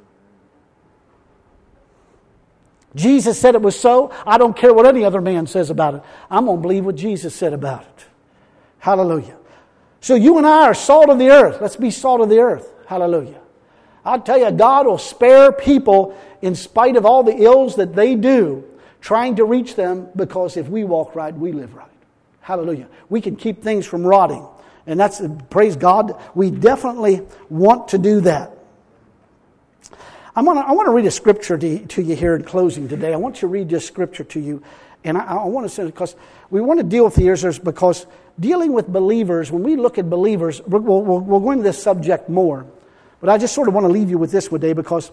Jesus said it was so. I don't care what any other man says about it. I'm going to believe what Jesus said about it. Hallelujah. So you and I are salt of the earth. Let's be salt of the earth. Hallelujah. I'll tell you, God will spare people in spite of all the ills that they do, trying to reach them, because if we walk right, we live right. Hallelujah. We can keep things from rotting. And that's, praise God, we definitely want to do that. I'm gonna, I want to read a scripture to, to you here in closing today. I want to read this scripture to you. And I, I want to say, because we want to deal with the answers, because dealing with believers, when we look at believers, we'll, we'll, we'll go into this subject more. But I just sort of want to leave you with this today, because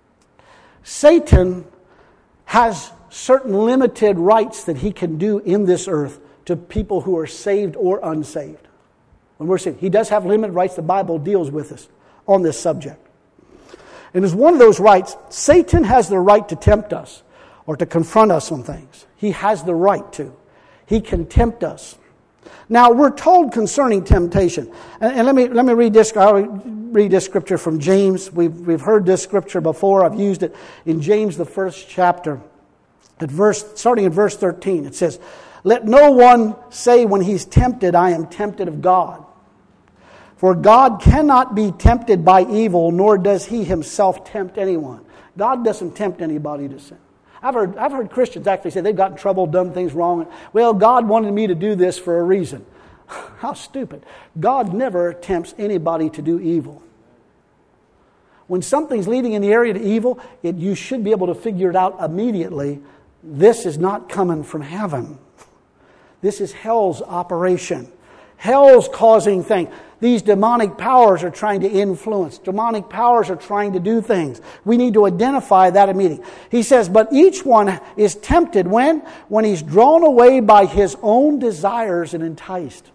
Satan has certain limited rights that he can do in this earth to people who are saved or unsaved. When we're saved, he does have limited rights. The Bible deals with us on this subject. And as one of those rights, Satan has the right to tempt us or to confront us on things. He has the right to. He can tempt us. Now, we're told concerning temptation, and, and let me let me read this. I'll read this scripture from James. We've we've heard this scripture before. I've used it in James, the first chapter, at verse starting at verse thirteen. It says, "Let no one say when he's tempted, I am tempted of God. For God cannot be tempted by evil, nor does He Himself tempt anyone." God doesn't tempt anybody to sin. I've heard I've heard Christians actually say they've got in trouble, done things wrong. Well, God wanted me to do this for a reason. How stupid. God never tempts anybody to do evil. When something's leading in the area to evil, it, you should be able to figure it out immediately. This is not coming from heaven. This is hell's operation. Hell's causing things. These demonic powers are trying to influence. Demonic powers are trying to do things. We need to identify that immediately. He says, but each one is tempted when? When he's drawn away by his own desires and enticed.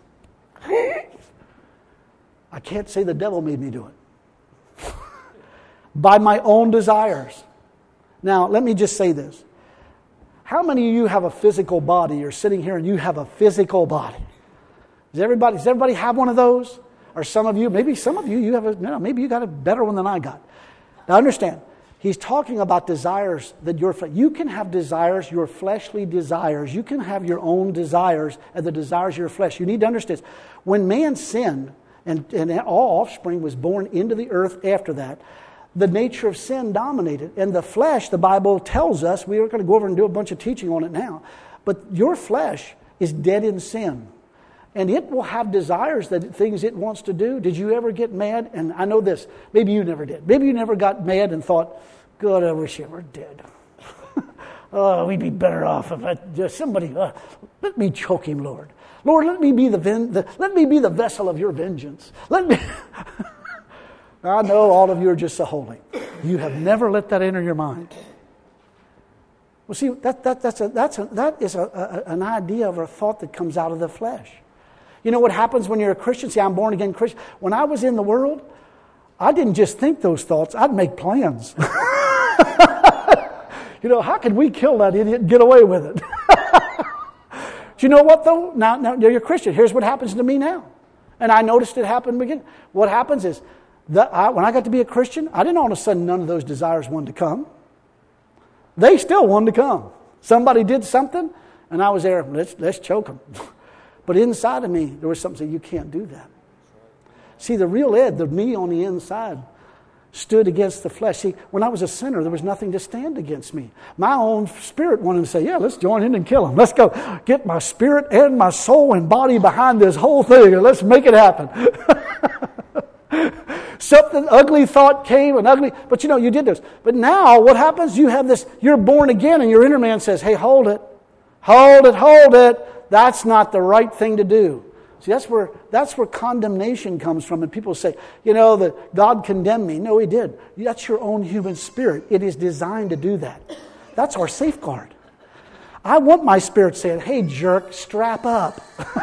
I can't say the devil made me do it. By my own desires. Now, let me just say this. How many of you have a physical body? You're sitting here and you have a physical body. Does everybody, does everybody have one of those? Or some of you, maybe some of you, you have a, no, maybe you got a better one than I got. Now understand, he's talking about desires that your flesh, you can have desires, your fleshly desires. You can have your own desires and the desires of your flesh. You need to understand, when man sinned and, and all offspring was born into the earth after that, the nature of sin dominated. And the flesh, the Bible tells us, we are going to go over and do a bunch of teaching on it now, but your flesh is dead in sin. And it will have desires, that things it wants to do. Did you ever get mad? And I know this. Maybe you never did. Maybe you never got mad and thought, God, I wish you were dead. Oh, we'd be better off if I, just somebody, uh, let me choke him, Lord. Lord, let me be the, ven- the let me be the vessel of your vengeance. Let me. I know all of you are just so holy. You have never let that enter your mind. Well, see, that that that's a that's a that is a, a, an idea of a thought that comes out of the flesh. You know what happens when you're a Christian? See, I'm born again Christian. When I was in the world, I didn't just think those thoughts. I'd make plans. You know, how could we kill that idiot and get away with it? Do you know what, though? Now, now you're a Christian. Here's what happens to me now. And I noticed it happen again. What happens is, that I, when I got to be a Christian, I didn't all of a sudden none of those desires wanted to come. They still wanted to come. Somebody did something, and I was there, let's, let's choke them. But inside of me, there was something saying, you can't do that. See, the real Ed, the me on the inside, stood against the flesh. See, when I was a sinner, there was nothing to stand against me. My own spirit wanted to say, yeah, let's join in and kill him. Let's go get my spirit and my soul and body behind this whole thing, and let's make it happen. Something ugly thought came, and ugly, but you know, you did this. But now, what happens? You have this, you're born again, and your inner man says, hey, hold it. Hold it, hold it. That's not the right thing to do. See, that's where that's where condemnation comes from. And people say, you know, that God condemned me. No, He did. That's your own human spirit. It is designed to do that. That's our safeguard. I want my spirit saying, hey, jerk, strap up.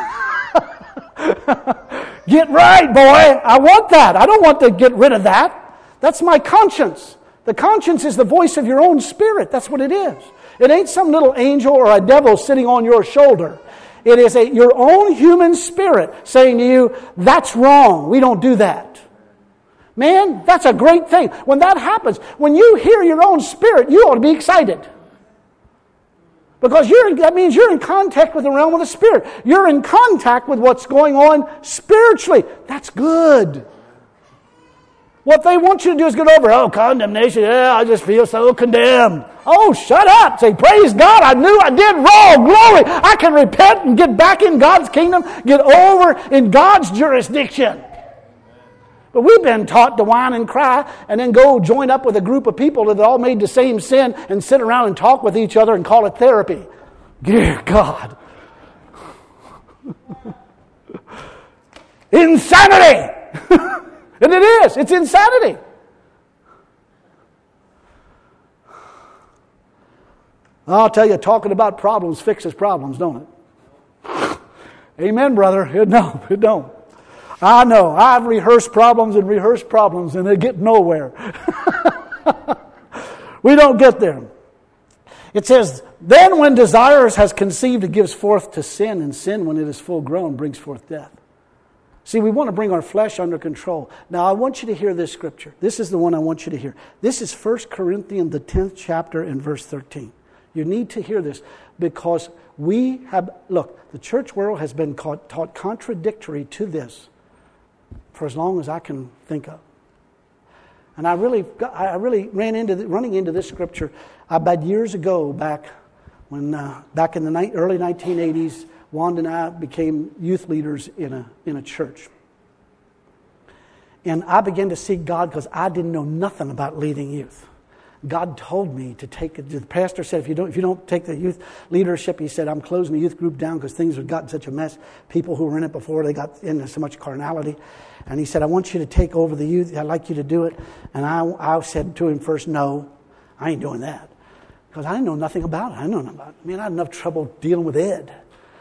Get right, boy. I want that. I don't want to get rid of that. That's my conscience. The conscience is the voice of your own spirit. That's what it is. It ain't some little angel or a devil sitting on your shoulder. It is a, your own human spirit saying to you, that's wrong. We don't do that. Man, that's a great thing. When that happens, when you hear your own spirit, you ought to be excited. Because you're, that means you're in contact with the realm of the Spirit. You're in contact with what's going on spiritually. That's good. What they want you to do is get over, oh, condemnation, yeah, I just feel so condemned. Oh, shut up. Say, praise God, I knew I did wrong. Glory. I can repent and get back in God's kingdom, get over in God's jurisdiction. But we've been taught to whine and cry and then go join up with a group of people that all made the same sin and sit around and talk with each other and call it therapy. Dear God. Insanity! And it is. It's insanity. I'll tell you, talking about problems fixes problems, don't it? Amen, brother. It no, it don't. I know. I've rehearsed problems and rehearsed problems, and they get nowhere. We don't get there. It says, then when desire has conceived, it gives forth to sin, and sin, when it is full grown, brings forth death. See, we want to bring our flesh under control. Now, I want you to hear this scripture. This is the one I want you to hear. This is First Corinthians, the tenth chapter, and verse thirteen. You need to hear this because we have, look, the church world has been taught, taught contradictory to this for as long as I can think of. And I really, got, I really ran into the, running into this scripture about years ago, back when, uh, back in the ni- early nineteen eighties. Wanda and I became youth leaders in a in a church. And I began to seek God because I didn't know nothing about leading youth. God told me to take it. The pastor said, if you don't if you don't take the youth leadership, he said, I'm closing the youth group down because things had gotten such a mess. People who were in it before, they got into so much carnality. And he said, I want you to take over the youth. I'd like you to do it. And I, I said to him first, no, I ain't doing that. Because I didn't know nothing about it. I know nothing about it. I mean, I had enough trouble dealing with Ed.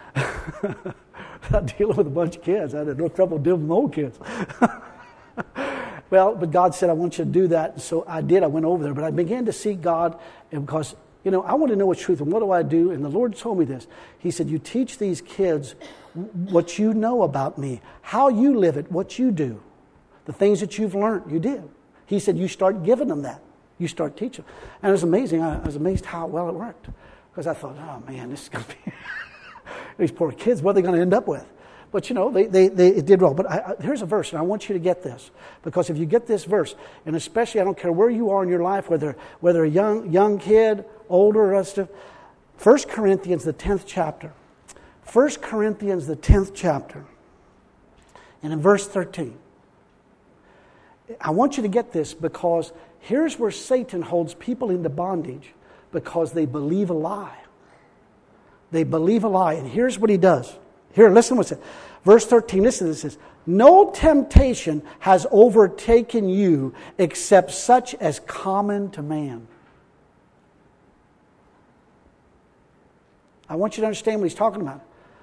Not dealing with a bunch of kids. I had no trouble dealing with old kids. Well, but God said, I want you to do that. And so I did. I went over there. But I began to seek God because, you know, I want to know what's truth. And what do I do? And the Lord told me this. He said, you teach these kids what you know about me, how you live it, what you do, the things that you've learned, you did. He said, you start giving them that. You start teaching. And it was amazing. I was amazed how well it worked. Because I thought, oh, man, this is going to be... These poor kids, what are they going to end up with? But, you know, they, they, they it did well. But I, I, here's a verse, and I want you to get this. Because if you get this verse, and especially, I don't care where you are in your life, whether whether a young young kid, older, or stuff. First Corinthians, the tenth chapter. First Corinthians, the tenth chapter. And in verse thirteen. I want you to get this because here's where Satan holds people into bondage because they believe a lie. They believe a lie. And here's what he does. Here, listen to what's it. Verse thirteen, listen to this. It says, no temptation has overtaken you except such as common to man. I want you to understand what he's talking about.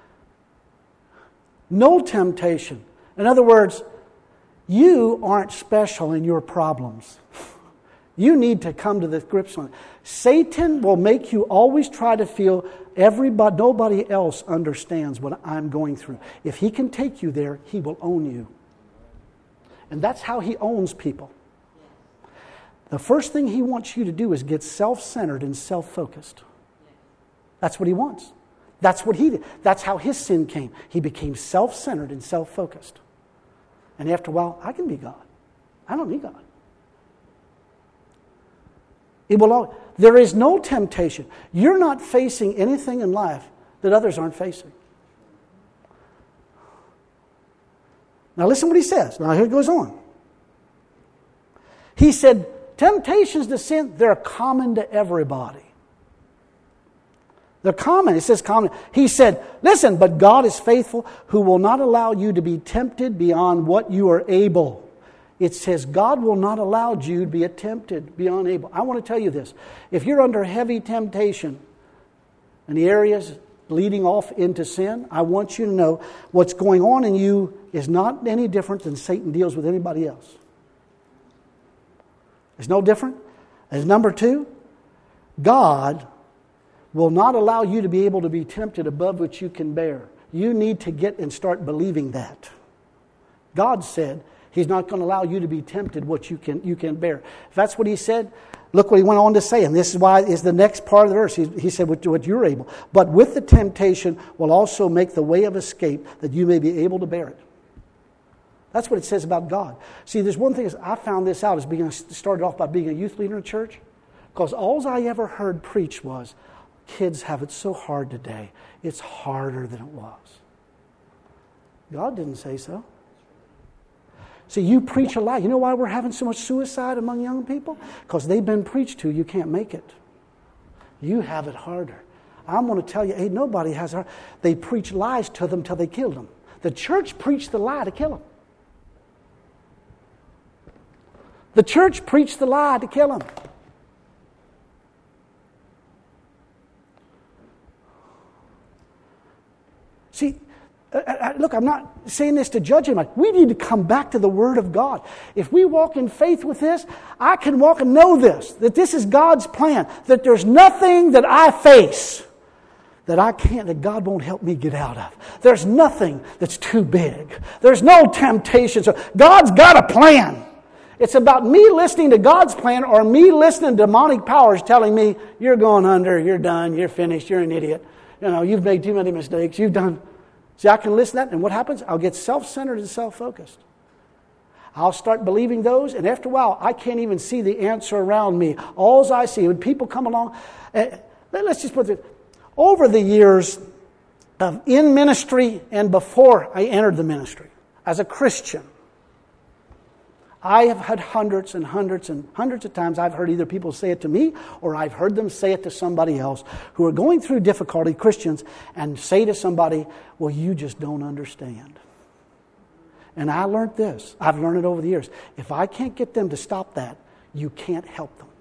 No temptation. In other words, you aren't special in your problems. You need to come to the grips on it. Satan will make you always try to feel everybody, nobody else understands what I'm going through. If he can take you there, he will own you. And that's how he owns people. The first thing he wants you to do is get self-centered and self-focused. That's what he wants. That's what he did. That's how his sin came. He became self-centered and self-focused. And after a while, I can be God. I don't need God. It will always, there is no temptation. You're not facing anything in life that others aren't facing. Now listen what he says. Now here it goes on. He said, temptations to sin, they're common to everybody. They're common. It says common. He said, listen, but God is faithful, who will not allow you to be tempted beyond what you are able. It says God will not allow you to be tempted beyond able. I want to tell you this. If you're under heavy temptation in the areas leading off into sin, I want you to know what's going on in you is not any different than Satan deals with anybody else. It's no different. As number two, God will not allow you to be able to be tempted above what you can bear. You need to get and start believing that. God said He's not going to allow you to be tempted what you can you can bear. If that's what He said, look what He went on to say. And this is why is the next part of the verse. He, he said, what, what you're able. But with the temptation will also make the way of escape that you may be able to bear it. That's what it says about God. See, there's one thing is I found this out as being started off by being a youth leader in church. Because all I ever heard preached was, kids have it so hard today. It's harder than it was. God didn't say so. See, you preach a lie. You know why we're having so much suicide among young people? Because they've been preached to, you can't make it. You have it harder. I'm going to tell you, ain't nobody has it hard. They preach lies to them till they killed them. The church preached the lie to kill them. The church preached the lie to kill them. See, look, I'm not saying this to judge him. We need to come back to the Word of God. If we walk in faith with this, I can walk and know this, that this is God's plan, that there's nothing that I face that I can't, that God won't help me get out of. There's nothing that's too big. There's no temptation. So God's got a plan. It's about me listening to God's plan or me listening to demonic powers telling me, you're going under, you're done, you're finished, you're an idiot. You know, you've made too many mistakes, you've done... See, I can listen to that, and what happens? I'll get self-centered and self-focused. I'll start believing those, and after a while, I can't even see the answer around me. All I see, when people come along, uh, let's just put it, over the years of in ministry and before I entered the ministry, as a Christian, I have had hundreds and hundreds and hundreds of times I've heard either people say it to me or I've heard them say it to somebody else who are going through difficulty, Christians, and say to somebody, well, you just don't understand. And I learned this. I've learned it over the years. If I can't get them to stop that, you can't help them.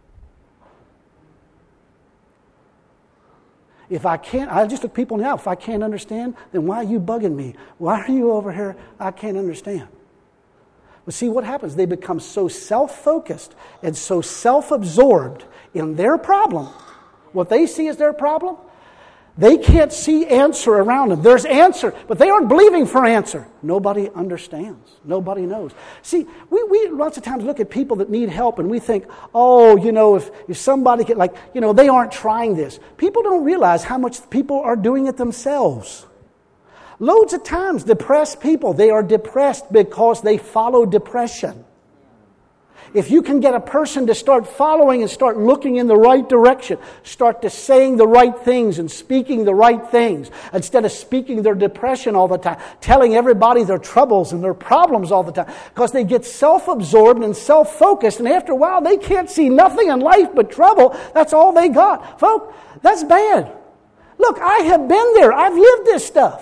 If I can't, I just look people now, if I can't understand, then why are you bugging me? Why are you over here? I can't understand. But see what happens? They become so self-focused and so self-absorbed in their problem. What they see as their problem, they can't see answer around them. There's answer, but they aren't believing for answer. Nobody understands. Nobody knows. See, we, we lots of times look at people that need help and we think, oh, you know, if, if somebody get like, you know, they aren't trying this. People don't realize how much people are doing it themselves. Loads of times, depressed people, they are depressed because they follow depression. If you can get a person to start following and start looking in the right direction, start to saying the right things and speaking the right things, instead of speaking their depression all the time, telling everybody their troubles and their problems all the time, because they get self-absorbed and self-focused, and after a while they can't see nothing in life but trouble. That's all they got. Folks, that's bad. Look, I have been there. I've lived this stuff.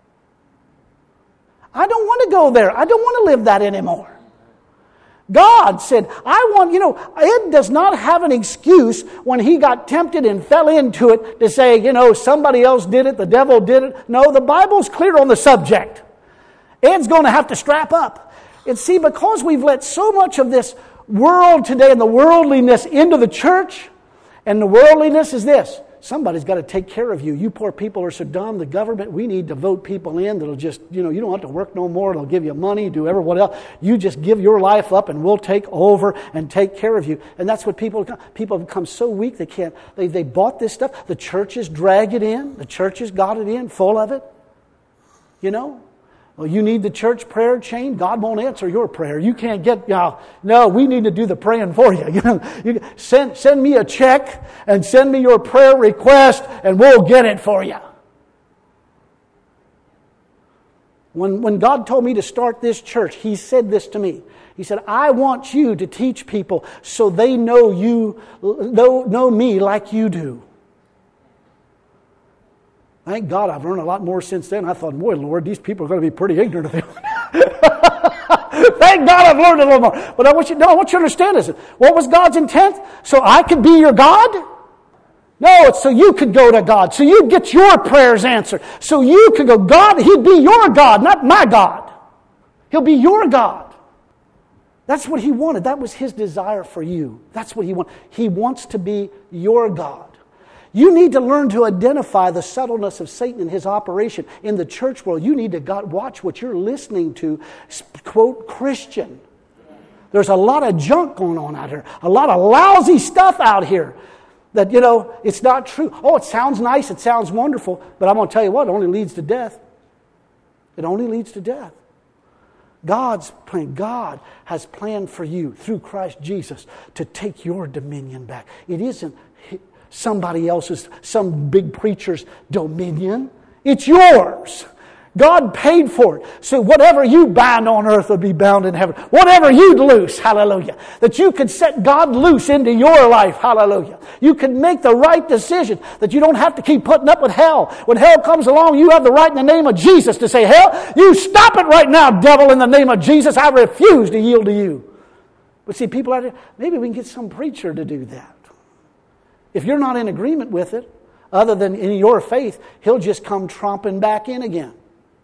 I don't want to go there. I don't want to live that anymore. God said, I want, you know, Ed does not have an excuse when he got tempted and fell into it to say, you know, somebody else did it, the devil did it. No, the Bible's clear on the subject. Ed's going to have to strap up. And see, because we've let so much of this world today and the worldliness into the church, and the worldliness is this. Somebody's got to take care of you. You poor people are so dumb. The government, we need to vote people in that'll just, you know, you don't have to work no more. They'll give you money, do everyone else. You just give your life up and we'll take over and take care of you. And that's what people, people have become so weak they can't, they, they bought this stuff. The churches drag it in. The churches got it in, full of it. You know? Well, you need the church prayer chain. God won't answer your prayer. You can't get, you know, no, we need to do the praying for you. You know, you send, send me a check and send me your prayer request and we'll get it for you. When, when God told me to start this church, He said this to me. He said, I want you to teach people so they know you, know, know me like you do. Thank God I've learned a lot more since then. I thought, boy, Lord, these people are going to be pretty ignorant of it. Thank God I've learned a little more. But I want you, no, I want you to understand this. What was God's intent? So I could be your God? No, it's so you could go to God. So you'd get your prayers answered. So you could go, God, He'd be your God, not my God. He'll be your God. That's what He wanted. That was His desire for you. That's what He wants. He wants to be your God. You need to learn to identify the subtleness of Satan and his operation in the church world. You need to God, watch what you're listening to, quote, Christian. There's a lot of junk going on out here. A lot of lousy stuff out here that, you know, it's not true. Oh, it sounds nice. It sounds wonderful. But I'm going to tell you what, it only leads to death. It only leads to death. God's plan, God has planned for you through Christ Jesus to take your dominion back. It isn't somebody else's, some big preacher's dominion. It's yours. God paid for it. So whatever you bind on earth will be bound in heaven. Whatever you loose, hallelujah. That you could set God loose into your life, hallelujah. You can make the right decision. That you don't have to keep putting up with hell. When hell comes along, you have the right in the name of Jesus to say, hell, you stop it right now, devil, in the name of Jesus. I refuse to yield to you. But see, people out there, maybe we can get some preacher to do that. If you're not in agreement with it, other than in your faith, he'll just come tromping back in again.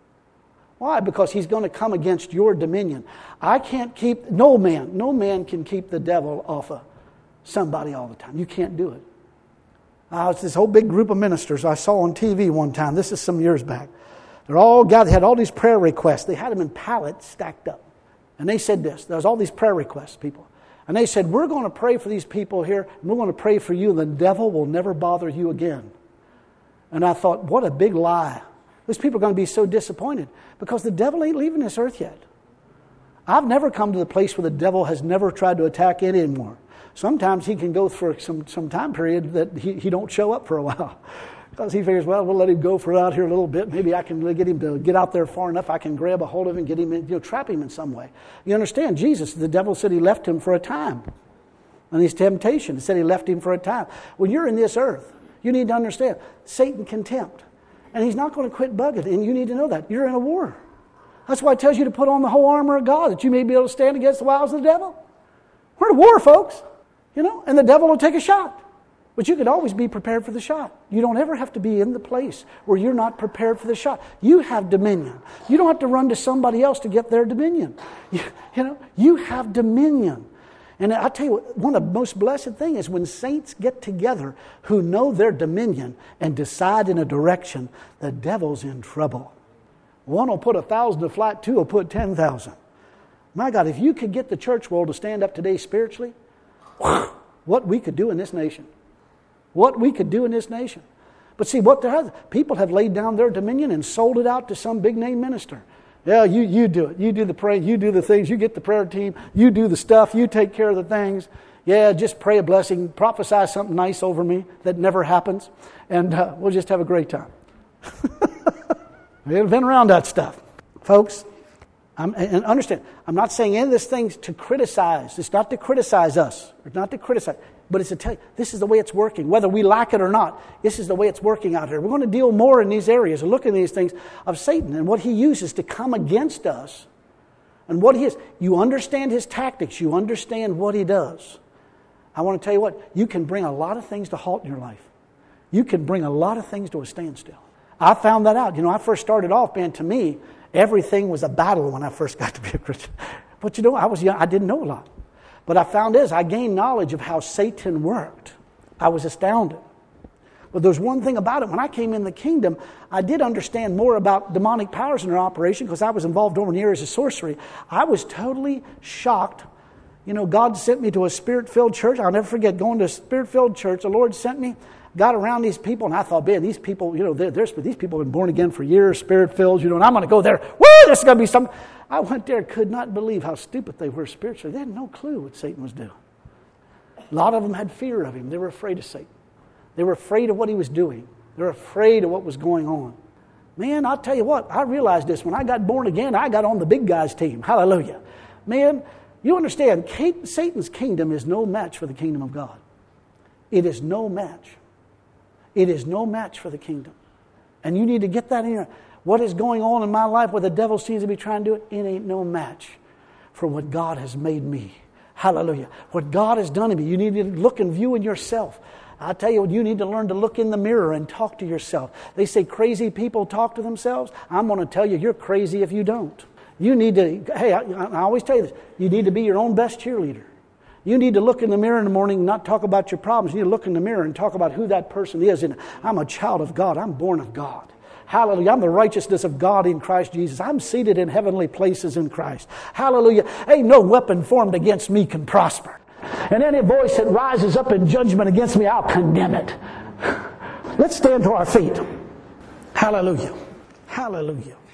Why? Because he's going to come against your dominion. I can't keep, no man, no man can keep the devil off of somebody all the time. You can't do it. Uh, it's this whole big group of ministers I saw on T V one time. This is some years back. They're all gathered, they had all these prayer requests. They had them in pallets stacked up. And they said this, there's all these prayer requests, people. And they said, we're going to pray for these people here, and we're going to pray for you, and the devil will never bother you again. And I thought, what a big lie. These people are going to be so disappointed because the devil ain't leaving this earth yet. I've never come to the place where the devil has never tried to attack it anymore. Sometimes he can go for some, some time period that he, he don't show up for a while. Because he figures, well, we'll let him go for out here a little bit. Maybe I can get him to get out there far enough. I can grab a hold of him and get him, in, you know, trap him in some way. You understand, Jesus, the devil said he left him for a time. And his temptation, he said he left him for a time. When you're in this earth, you need to understand, Satan can tempt. And he's not going to quit bugging. And you need to know that. You're in a war. That's why it tells you to put on the whole armor of God, that you may be able to stand against the wiles of the devil. We're in a war, folks. You know, and the devil will take a shot. But you can always be prepared for the shot. You don't ever have to be in the place where you're not prepared for the shot. You have dominion. You don't have to run to somebody else to get their dominion. You, you know, you have dominion. And I tell you what, one of the most blessed things is when saints get together who know their dominion and decide in a direction, the devil's in trouble. One will put a thousand to flight, two will put ten thousand. My God, if you could get the church world to stand up today spiritually, what we could do in this nation. What we could do in this nation. But see, what there people have laid down their dominion and sold it out to some big name minister. Yeah, you, you do it. You do the prayer. You do the things. You get the prayer team. You do the stuff. You take care of the things. Yeah, just pray a blessing. Prophesy something nice over me that never happens. And uh, we'll just have a great time. We've been around that stuff. Folks, I'm, and understand, I'm not saying any of these things to criticize. It's not to criticize us. It's not to criticize. But it's to tell you, this is the way it's working. Whether we like it or not, this is the way it's working out here. We're going to deal more in these areas and look at these things of Satan and what he uses to come against us. And what he is. You understand his tactics. You understand what he does. I want to tell you what, you can bring a lot of things to halt in your life. You can bring a lot of things to a standstill. I found that out. You know, I first started off, man, to me, everything was a battle when I first got to be a Christian. But you know, I was young. I didn't know a lot. But I found is I gained knowledge of how Satan worked. I was astounded. But there's one thing about it. When I came in the kingdom, I did understand more about demonic powers in their operation because I was involved over in the areas of sorcery. I was totally shocked. You know, God sent me to a spirit-filled church. I'll never forget going to a spirit-filled church. The Lord sent me, got around these people, and I thought, man, these people, you know, they're, they're, these people have been born again for years, spirit-filled, you know, and I'm going to go there. Woo, this is going to be something. I went there, could not believe how stupid they were spiritually. They had no clue what Satan was doing. A lot of them had fear of him. They were afraid of Satan. They were afraid of what he was doing. They were afraid of what was going on. Man, I'll tell you what, I realized this. When I got born again, I got on the big guys team. Hallelujah. Man, you understand, Satan's kingdom is no match for the kingdom of God. It is no match. It is no match for the kingdom. And you need to get that in your, what is going on in my life where the devil seems to be trying to do it, it ain't no match for what God has made me. Hallelujah. What God has done to me. You need to look and view in yourself. I tell you what, you need to learn to look in the mirror and talk to yourself. They say crazy people talk to themselves. I'm going to tell you, you're crazy if you don't. You need to, hey, I, I always tell you this, you need to be your own best cheerleader. You need to look in the mirror in the morning and not talk about your problems. You need to look in the mirror and talk about who that person is. And I'm a child of God. I'm born of God. Hallelujah. I'm the righteousness of God in Christ Jesus. I'm seated in heavenly places in Christ. Hallelujah. Ain't no weapon formed against me can prosper. And any voice that rises up in judgment against me, I'll condemn it. Let's stand to our feet. Hallelujah. Hallelujah.